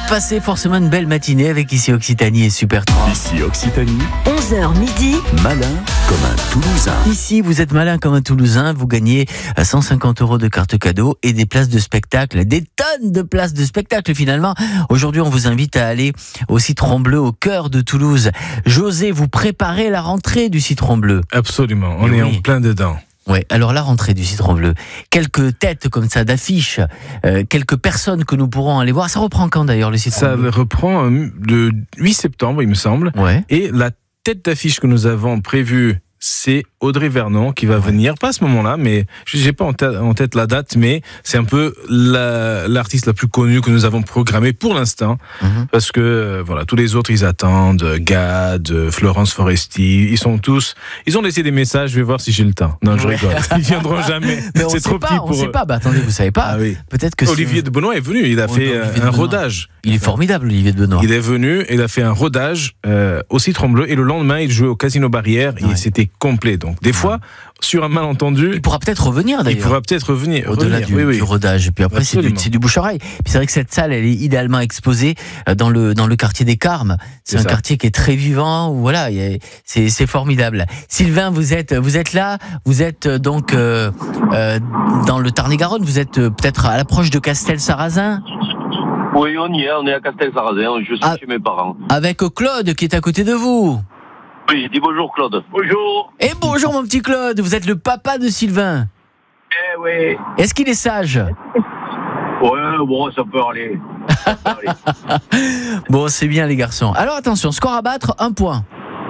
passez forcément une belle matinée avec Ici Occitanie et Super trois. Ici Occitanie, onze heures midi. malin comme un Toulousain. Ici, vous êtes malin comme un Toulousain, vous gagnez cent cinquante euros de cartes cadeaux et des places de spectacle, des tonnes de places de spectacle finalement. Aujourd'hui, on vous invite à aller au Citron Bleu, au cœur de Toulouse. José, vous préparez la rentrée du Citron Bleu. Absolument, on Et est oui. en plein dedans. Ouais, alors la rentrée du Citron Bleu, quelques têtes comme ça d'affiches, euh, quelques personnes que nous pourrons aller voir. Ça reprend quand d'ailleurs le Citron Ça Bleu? reprend euh, le huit septembre, il me semble. Ouais. Et la tête d'affiche que nous avons prévue, c'est Audrey Vernon qui va venir, pas à ce moment-là, mais je n'ai pas en tête, en tête la date, mais c'est un peu la, l'artiste la plus connue que nous avons programmée pour l'instant, Mhm. parce que euh, voilà, tous les autres ils attendent, Gad, euh, Florence Foresti, ils sont tous, ils ont laissé des messages, je vais voir si j'ai le temps. Non, je Ouais. rigole, ils viendront jamais, Mais on c'est sait trop pas, petit on pour sait eux. pas. Bah attendez, vous savez pas. Ah oui. Peut-être que Olivier si... de Benoît est venu, il a Oh, fait Olivier euh, de un Benoît. rodage. Il est formidable, Olivier de Benoît. Il est venu, il a fait un rodage euh, au Citron Bleu et le lendemain il jouait au Casino Barrière Ouais. et c'était complet. Donc des fois, sur un malentendu, Il pourra peut-être revenir il d'ailleurs. pourra peut-être revenir. Au-delà revenir. du, Oui, oui. du rodage. Et puis après, c'est du, Absolument. c'est du bouche-oreille. Puis c'est vrai que cette salle, elle est idéalement exposée euh, dans le, dans le quartier des Carmes. C'est C'est un ça. quartier qui est très vivant. Où, voilà, il y a- c'est, c'est formidable. Sylvain, vous êtes, vous êtes là. Vous êtes euh, donc euh, euh, dans le Tarn-et-Garonne. Vous êtes euh, peut-être à l'approche de Castel-Sarrazin. Oui, on y est, on est à Castel-Sarrazin, je suis Ah. chez mes parents. Avec Claude qui est à côté de vous. Oui, dis bonjour Claude. Bonjour. Et bonjour mon petit Claude. Vous êtes le papa de Sylvain. Eh oui. Est-ce qu'il est sage? Ouais, bon, ça peut aller. Ça peut aller. Bon, c'est bien les garçons. Alors attention, score à battre, un point.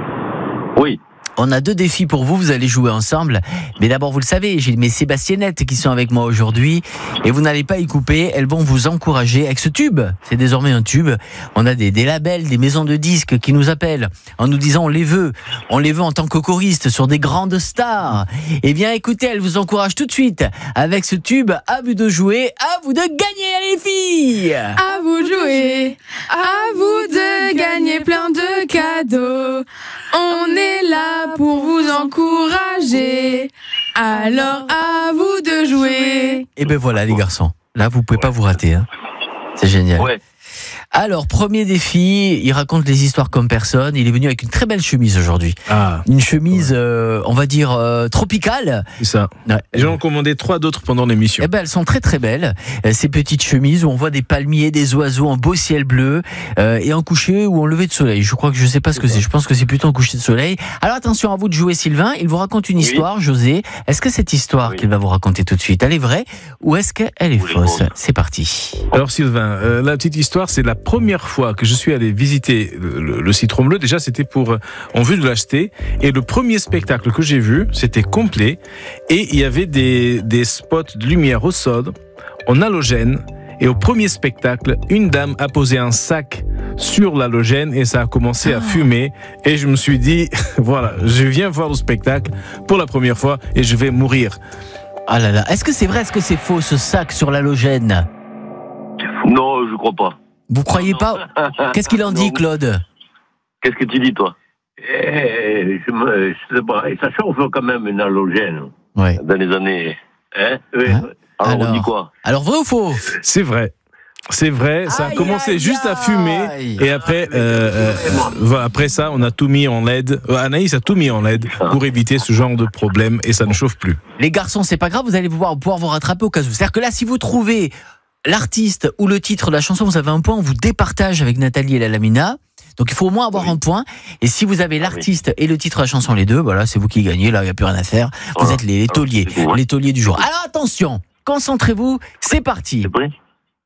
Oui. On a deux défis pour vous, vous allez jouer ensemble. Mais d'abord, vous le savez, j'ai mes Sébastiennettes qui sont avec moi aujourd'hui. Et vous n'allez pas y couper, elles vont vous encourager avec ce tube. C'est désormais un tube. On a des, des labels, des maisons de disques qui nous appellent en nous disant on les veut. On les veut en tant que choristes sur des grandes stars. Eh bien, écoutez, elles vous encouragent tout de suite avec ce tube. À vous de jouer, à vous de gagner, allez les filles! À vous de jouer, à vous de gagner plein de cadeaux. On est là pour vous encourager. Alors à vous de jouer. Et ben voilà les garçons, là vous pouvez pas vous rater, hein. C'est génial. Ouais. Alors premier défi, il raconte les histoires comme personne. Il est venu avec une très belle chemise aujourd'hui, Ah, une chemise, euh, on va dire euh, tropicale. c'est ça. Ouais. J'en ai commandé trois d'autres pendant l'émission. Eh ben elles sont très très belles. Euh, Ces petites chemises où on voit des palmiers, des oiseaux en beau ciel bleu euh, et un coucher ou un lever de soleil. Je crois que je sais pas ce que c'est. Je pense que c'est plutôt un coucher de soleil. Alors attention à vous de jouer Sylvain. Il vous raconte une Oui. histoire, José. Est-ce que cette histoire Oui. qu'il va vous raconter tout de suite, elle est vraie ou est-ce qu'elle est Oui, fausse? bon. C'est parti. Alors Sylvain, euh, la petite histoire, c'est la première fois que je suis allé visiter le, le- le Citron Bleu. Déjà, c'était pour euh, en vue de l'acheter. Et le premier spectacle que j'ai vu, c'était complet. Et il y avait des, des spots de lumière au sol, en halogène. Et au premier spectacle, une dame a posé un sac sur l'halogène et ça a commencé à fumer. Et je me suis dit, voilà, je viens voir le spectacle pour la première fois et je vais mourir. Ah là là, est-ce que c'est vrai, est-ce que c'est faux ce sac sur l'halogène? Non, je crois pas. Vous croyez pas? Qu'est-ce qu'il en dit, Non. Claude? Qu'est-ce que tu dis, toi? Eh, je, me, je sais pas. Et ça chauffe quand même une halogène. Ouais. Dans les années. Hein? Oui. Hein? Alors, Alors. on dit quoi? Alors vrai ou faux? C'est vrai. C'est vrai, ça a Aïe, commencé aïe, juste à aïe. fumer et après, euh, euh, voilà, après ça, on a tout mis en L E D. Euh, Anaïs a tout mis en L E D pour éviter ce genre de problème et ça ne chauffe plus. Les garçons, c'est pas grave, vous allez pouvoir, pouvoir vous rattraper au cas où. C'est-à-dire que là, si vous trouvez l'artiste ou le titre de la chanson, vous avez un point, on vous départage avec Nathalie et la Lamina. Donc il faut au moins avoir Oui. un point. Et si vous avez l'artiste et le titre de la chanson, les deux, voilà, c'est vous qui gagnez. Là, il n'y a plus rien à faire. Vous Voilà. êtes les, les tauliers, c'est bon. les tauliers du jour. Alors attention, concentrez-vous, c'est parti. C'est prêt?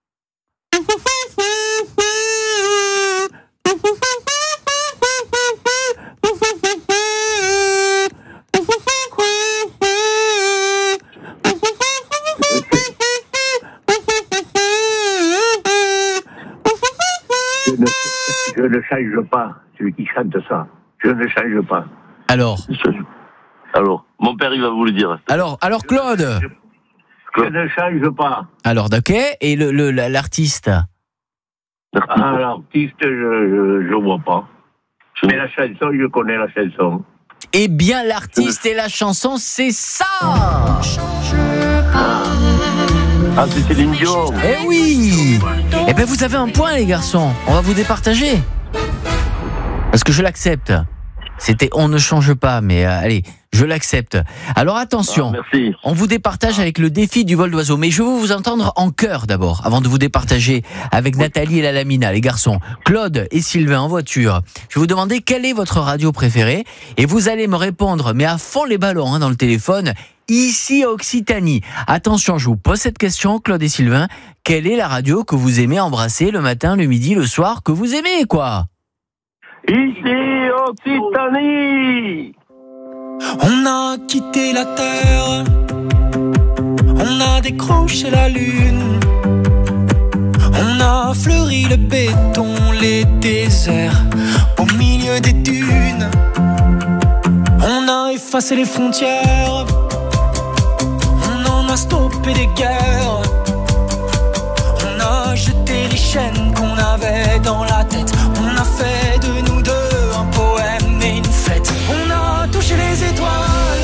Je ne, je ne change pas, celui qui chante ça. Je ne change pas. Alors, Alors, mon père, il va vous le dire. alors, alors Claude. Je ne change pas. Alors, ok. Et le, le- l'artiste? Ah, l'artiste, je ne vois pas. Mais la chanson, je connais la chanson. Eh bien, l'artiste et la chanson, c'est ça. Ah, c'est Céline Dion. Eh oui. Eh ben vous avez un point les garçons. On va vous départager. Parce que je l'accepte. C'était on ne change pas, mais euh, allez, je l'accepte. Alors attention, ah, merci. On vous départage avec le défi du vol d'oiseau. Mais je veux vous entendre en chœur d'abord, avant de vous départager avec Nathalie et la Lamina, les garçons. Claude et Sylvain en voiture. Je vais vous demander quelle est votre radio préférée. Et vous allez me répondre, mais à fond les ballons hein, dans le téléphone, ici Occitanie. Attention, je vous pose cette question, Claude et Sylvain. Quelle est la radio que vous aimez embrasser le matin, le midi, le soir, que vous aimez, quoi ? Ici Occitanie. On a quitté la terre, on a décroché la lune, on a fleuri le béton, les déserts, au milieu des dunes. On a effacé les frontières, on en a stoppé des guerres, on a jeté les chaînes qu'on avait dans la tête, on a fait de nous deux un poème et une fête. On a touché les étoiles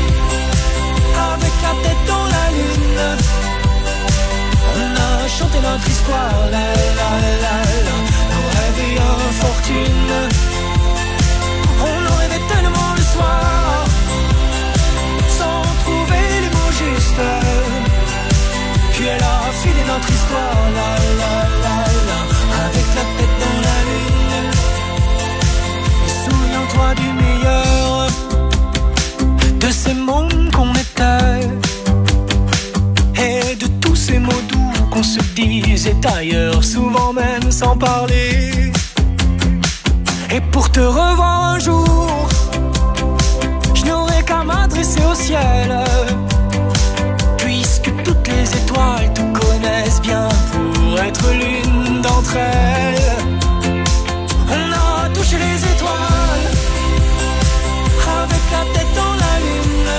avec la tête dans la lune. On a chanté notre histoire, la la la la, nos rêves et infortune. On en rêvait tellement le soir, sans trouver les mots justes. Puis elle a filé notre histoire, la la la la, avec la tête dans la lune. Et souviens-toi du meilleur de ces mondes qu'on était, et de tous ces mots doux qu'on se disait ailleurs, souvent même sans parler. Et pour te revoir un jour, je n'aurais qu'à m'adresser au ciel, puisque toutes les étoiles te connaissent bien pour être l'une d'entre elles. On a touché les étoiles avec la tête dans la lune.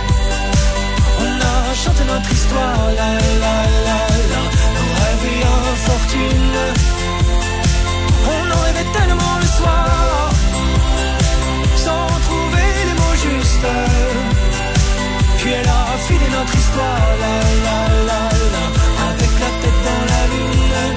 On a chanté notre histoire, la la la la, nos rêves et infortune. On en rêvait tellement le soir, sans trouver les mots justes. Puis elle a filé notre histoire, la la la la, avec la tête dans la lune,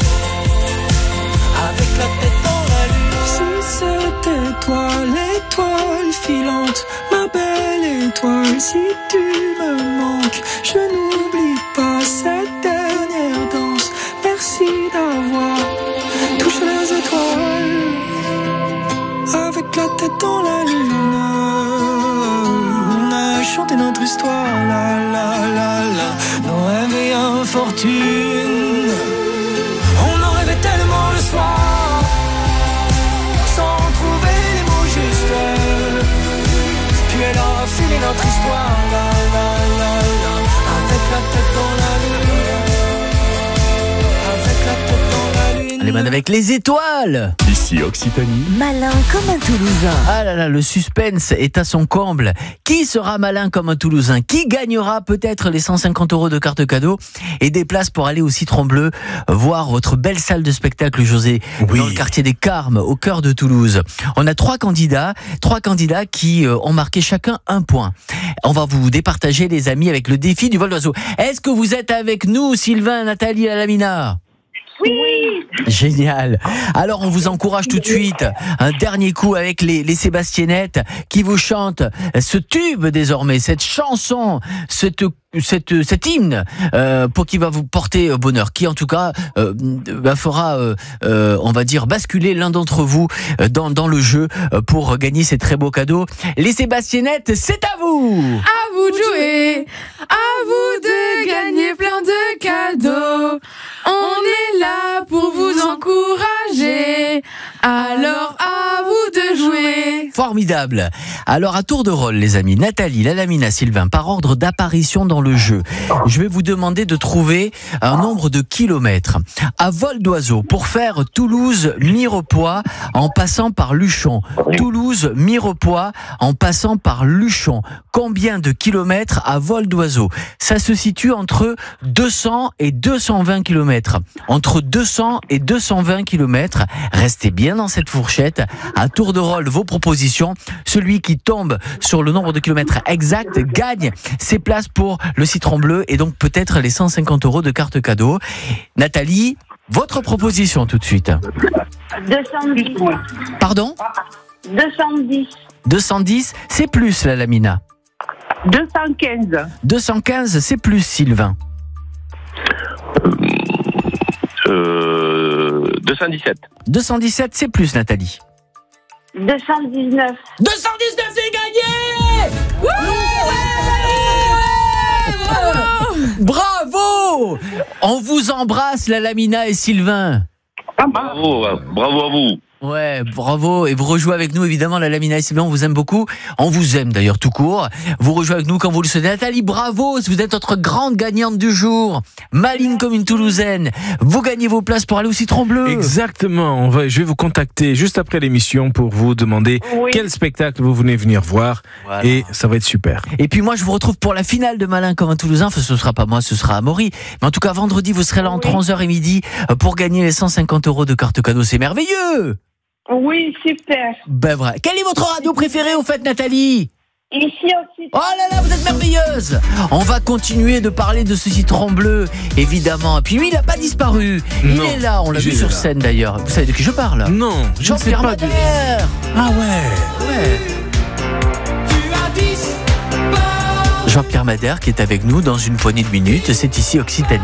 avec la tête dans la lune. Si c'était toi, l'étoile filante, ma belle étoile, si tu me manques, je n'oublie pas cette dernière danse. Merci d'avoir touché les étoiles avec la tête dans la lune. On a chanté notre histoire, la la la la, nos rêves et infortune. On en rêvait tellement le soir, sans trouver les mots justes. Puis elle a filé notre histoire, la la la la, avec la tête dans la lune, avec la tête dans la lune. Allez, man, avec les étoiles. Ici Occitanie. Malin comme un Toulousain. Ah là là, le suspense est à son comble. Qui sera malin comme un Toulousain? Qui gagnera peut-être les cent cinquante euros de carte cadeau et des places pour aller au Citron Bleu voir votre belle salle de spectacle, José, oui, dans le quartier des Carmes, au cœur de Toulouse. On a trois candidats, trois candidats qui euh, ont marqué chacun un point. On va vous départager, les amis, avec le défi du vol d'oiseau. Est-ce que vous êtes avec nous, Sylvain, Nathalie et Lamina? Oui. Génial. Alors on vous encourage tout de suite. Un dernier coup avec les, les Sébastiennettes qui vous chantent ce tube désormais, cette chanson, cette Cette, cet hymne euh, pour qui va vous porter bonheur, qui en tout cas euh, bah, fera, euh, euh, on va dire, basculer l'un d'entre vous dans, dans le jeu pour gagner ces très beaux cadeaux. Les Sébastiennettes, c'est à vous. À vous de jouer, à vous de gagner plein de cadeaux. On est là pour vous encourager, alors à vous de jouer. Formidable. Alors à tour de rôle, les amis, Nathalie, Lamina, Sylvain, par ordre d'apparition dans le jeu, je vais vous demander de trouver un nombre de kilomètres à vol d'oiseau pour faire Toulouse-Mirepoix en passant par Luchon. Toulouse-Mirepoix en passant par Luchon. Combien de kilomètres à vol d'oiseau? Ça se situe entre deux cents et deux cent vingt kilomètres. Entre deux cents et deux cent vingt kilomètres. Restez bien dans cette fourchette. À tour de rôle, vos propositions. compétition. Celui qui tombe sur le nombre de kilomètres exact gagne ses places pour le Citron Bleu et donc peut-être les cent cinquante euros de carte cadeau. Nathalie, votre proposition tout de suite. deux cent dix. Pardon ? deux cent dix. deux cent dix, c'est plus la Lamina. deux cent quinze. deux cent quinze, c'est plus Sylvain. Euh, deux cent dix-sept. deux cent dix-sept, c'est plus Nathalie. deux cent dix-neuf. deux cent dix-neuf, c'est gagné. Ouais, bravo. On vous embrasse la Lamina et Sylvain. Bravo, bravo à vous. Ouais, bravo. Et vous rejouez avec nous, évidemment, la Lamina et Sylvain, on vous aime beaucoup. On vous aime d'ailleurs tout court. Vous rejouez avec nous quand vous le souhaitez. Nathalie, bravo, vous êtes notre grande gagnante du jour. Maline comme une Toulousaine. Vous gagnez vos places pour aller au Citron Bleu. Exactement. On va, je vais vous contacter juste après l'émission pour vous demander Oui. quel spectacle vous venez venir voir. Voilà. Et ça va être super. Et puis moi, je vous retrouve pour la finale de Malin comme un Toulousain. Enfin, ce sera pas moi, ce sera Amaury. Mais en tout cas, vendredi, vous serez là entre onze heures et midi pour gagner les cent cinquante euros de carte cadeau. C'est merveilleux. Oui, super. Ben vrai. Quelle est votre radio préférée au fait, Nathalie? Ici aussi. Oh là là, vous êtes merveilleuse. On va continuer de parler de ce Citron Bleu, évidemment. Et puis lui, il n'a pas disparu. Il Non, est là, on l'a il vu est sur là. scène d'ailleurs. Vous savez de qui je parle? Non, je ne sais Jean-Pierre pas. de- Madère. Ah ouais. Ouais. Jean-Pierre Madère qui est avec nous dans une poignée de minutes. C'est ici Occitanie.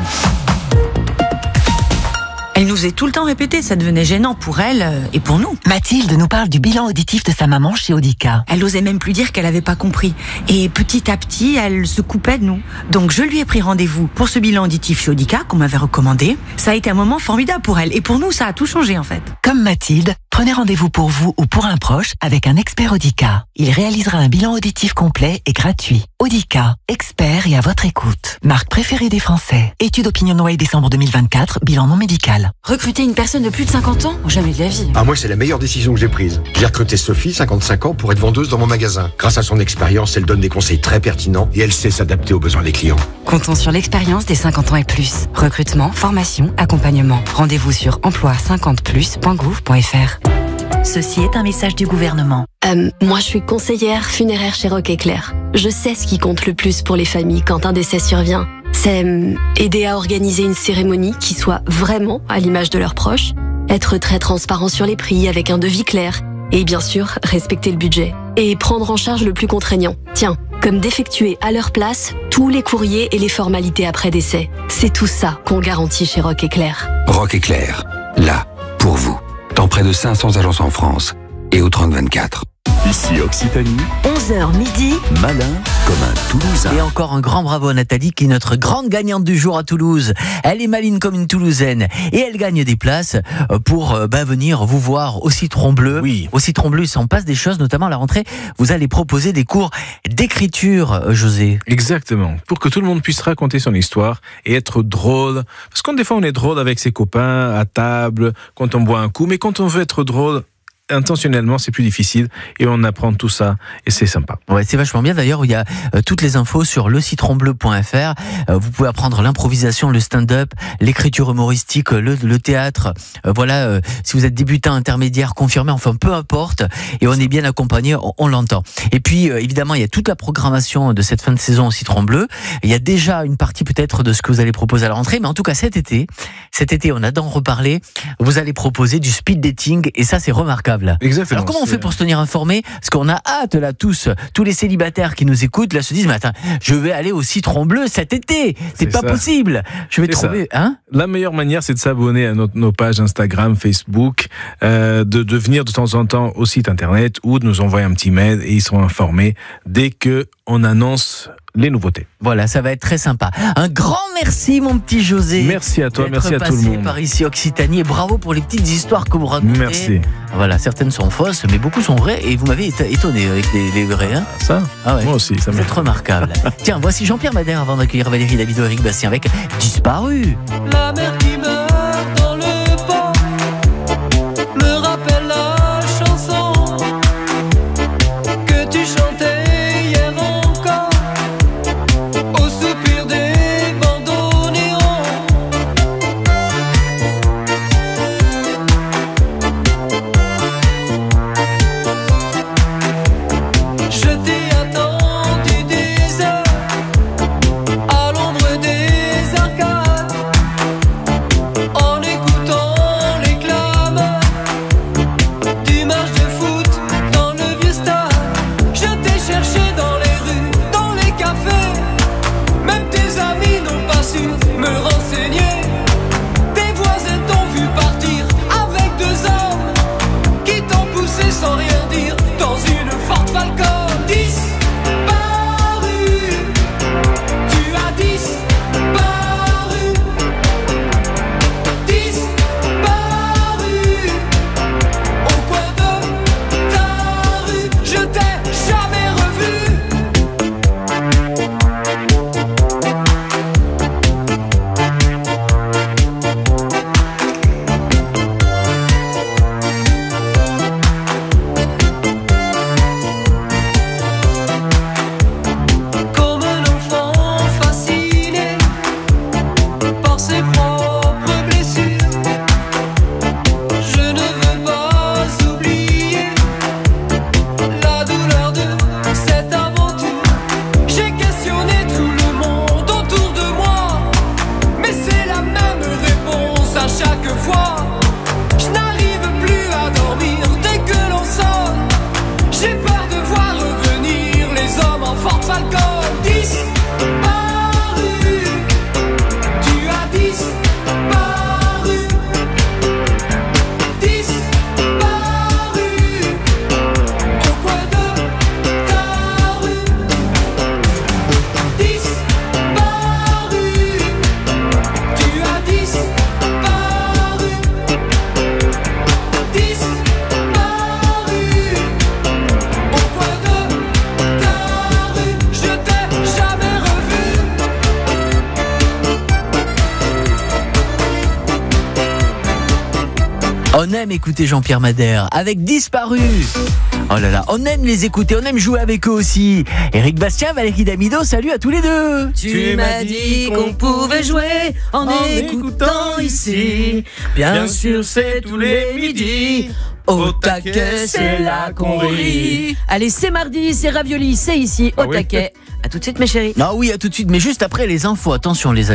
Elle nous est tout le temps répétée, ça devenait gênant pour elle euh, et pour nous. Mathilde nous parle du bilan auditif de sa maman chez Audica. Elle osait même plus dire qu'elle avait pas compris. Et petit à petit, elle se coupait de nous. Donc je lui ai pris rendez-vous pour ce bilan auditif chez Audica qu'on m'avait recommandé. Ça a été un moment formidable pour elle. Et pour nous, ça a tout changé en fait. Comme Mathilde, prenez rendez-vous pour vous ou pour un proche avec un expert Audica. Il réalisera un bilan auditif complet et gratuit. Audica, expert et à votre écoute. Marque préférée des Français. Étude OpinionWay décembre deux mille vingt-quatre, bilan non médical. Recruter une personne de plus de cinquante ans? Jamais de la vie. Ah, moi, c'est la meilleure décision que j'ai prise. J'ai recruté Sophie, cinquante-cinq ans, pour être vendeuse dans mon magasin. Grâce à son expérience, elle donne des conseils très pertinents et elle sait s'adapter aux besoins des clients. Comptons sur l'expérience des cinquante ans et plus. Recrutement, formation, accompagnement. Rendez-vous sur emploi cinquante plus point gouv point f r. Ceci est un message du gouvernement. Euh, moi, je suis conseillère funéraire chez Rock Éclair. Je sais ce qui compte le plus pour les familles quand un décès survient. C'est euh, aider à organiser une cérémonie qui soit vraiment à l'image de leurs proches, être très transparent sur les prix avec un devis clair, et bien sûr, respecter le budget. Et prendre en charge le plus contraignant. Tiens, comme d'effectuer à leur place tous les courriers et les formalités après décès. C'est tout ça qu'on garantit chez Rock Éclair. Rock Éclair, là, pour vous. Dans près de cinq cents agences en France et au trente vingt-quatre. Ici Occitanie, onze heures midi. Malin comme un Toulousain. Et encore un grand bravo à Nathalie qui est notre grande gagnante du jour à Toulouse. Elle est maline comme une Toulousaine et elle gagne des places pour bah, venir vous voir au Citron Bleu. Oui. Au Citron Bleu, il s'en passe des choses, notamment à la rentrée. Vous allez proposer des cours d'écriture, José. Exactement. Pour que tout le monde puisse raconter son histoire et être drôle. Parce que des fois, on est drôle avec ses copains, à table, quand on boit un coup. Mais quand on veut être drôle, intentionnellement, c'est plus difficile et on apprend tout ça et c'est sympa. Ouais, c'est vachement bien. D'ailleurs, il y a euh, toutes les infos sur le citron bleu point f r. Euh, vous pouvez apprendre l'improvisation, le stand-up, l'écriture humoristique, le, le théâtre. Euh, voilà, euh, si vous êtes débutant, intermédiaire, confirmé, enfin peu importe. Et on est bien accompagné, on, on l'entend. Et puis, euh, évidemment, il y a toute la programmation de cette fin de saison au Citron Bleu. Il y a déjà une partie peut-être de ce que vous allez proposer à la rentrée, mais en tout cas cet été, cet été, on a d'en reparler. Vous allez proposer du speed dating et ça, c'est remarquable. Exactement. Alors comment on fait pour se tenir informé? Parce qu'on a hâte là tous, tous les célibataires qui nous écoutent là se disent mais attends, je vais aller au Citron Bleu cet été, c'est, c'est pas ça. Possible. Je vais c'est trouver, ça. Hein La meilleure manière, c'est de s'abonner à notre, nos pages Instagram, Facebook, euh, de, de venir de temps en temps au site internet ou de nous envoyer un petit mail et ils seront informés dès que on annonce les nouveautés. Voilà, ça va être très sympa. Un grand merci, mon petit José. Merci à toi, merci à tout le monde. Par ici Occitanie et bravo pour les petites histoires que vous racontez. Merci. Voilà, certaines sont fausses, mais beaucoup sont vraies et vous m'avez étonné avec les, les vrais. Hein ça ah ouais. Moi aussi, ça m'a. C'est remarquable. Tiens, voici Jean-Pierre Madère avant d'accueillir Valérie David et Eric Bastien avec Disparu. La mer qui meurt dans le port me rappelle la chanson que tu chantais hier encore au soupir des bandeaux néons. On aime écouter Jean-Pierre Madère avec Disparu. Oh là là, on aime les écouter, on aime jouer avec eux aussi. Éric Bastien, Valérie Damido, salut à tous les deux. Tu m'as dit qu'on pouvait jouer en, en écoutant ici. Bien sûr, c'est tous les midis. Au taquet, c'est là qu'on rit. Allez, c'est mardi, c'est ravioli, c'est ici, au ah taquet. Oui. À tout de suite, mes chéris. Ah oui, à tout de suite, mais juste après les infos. Attention, les amis.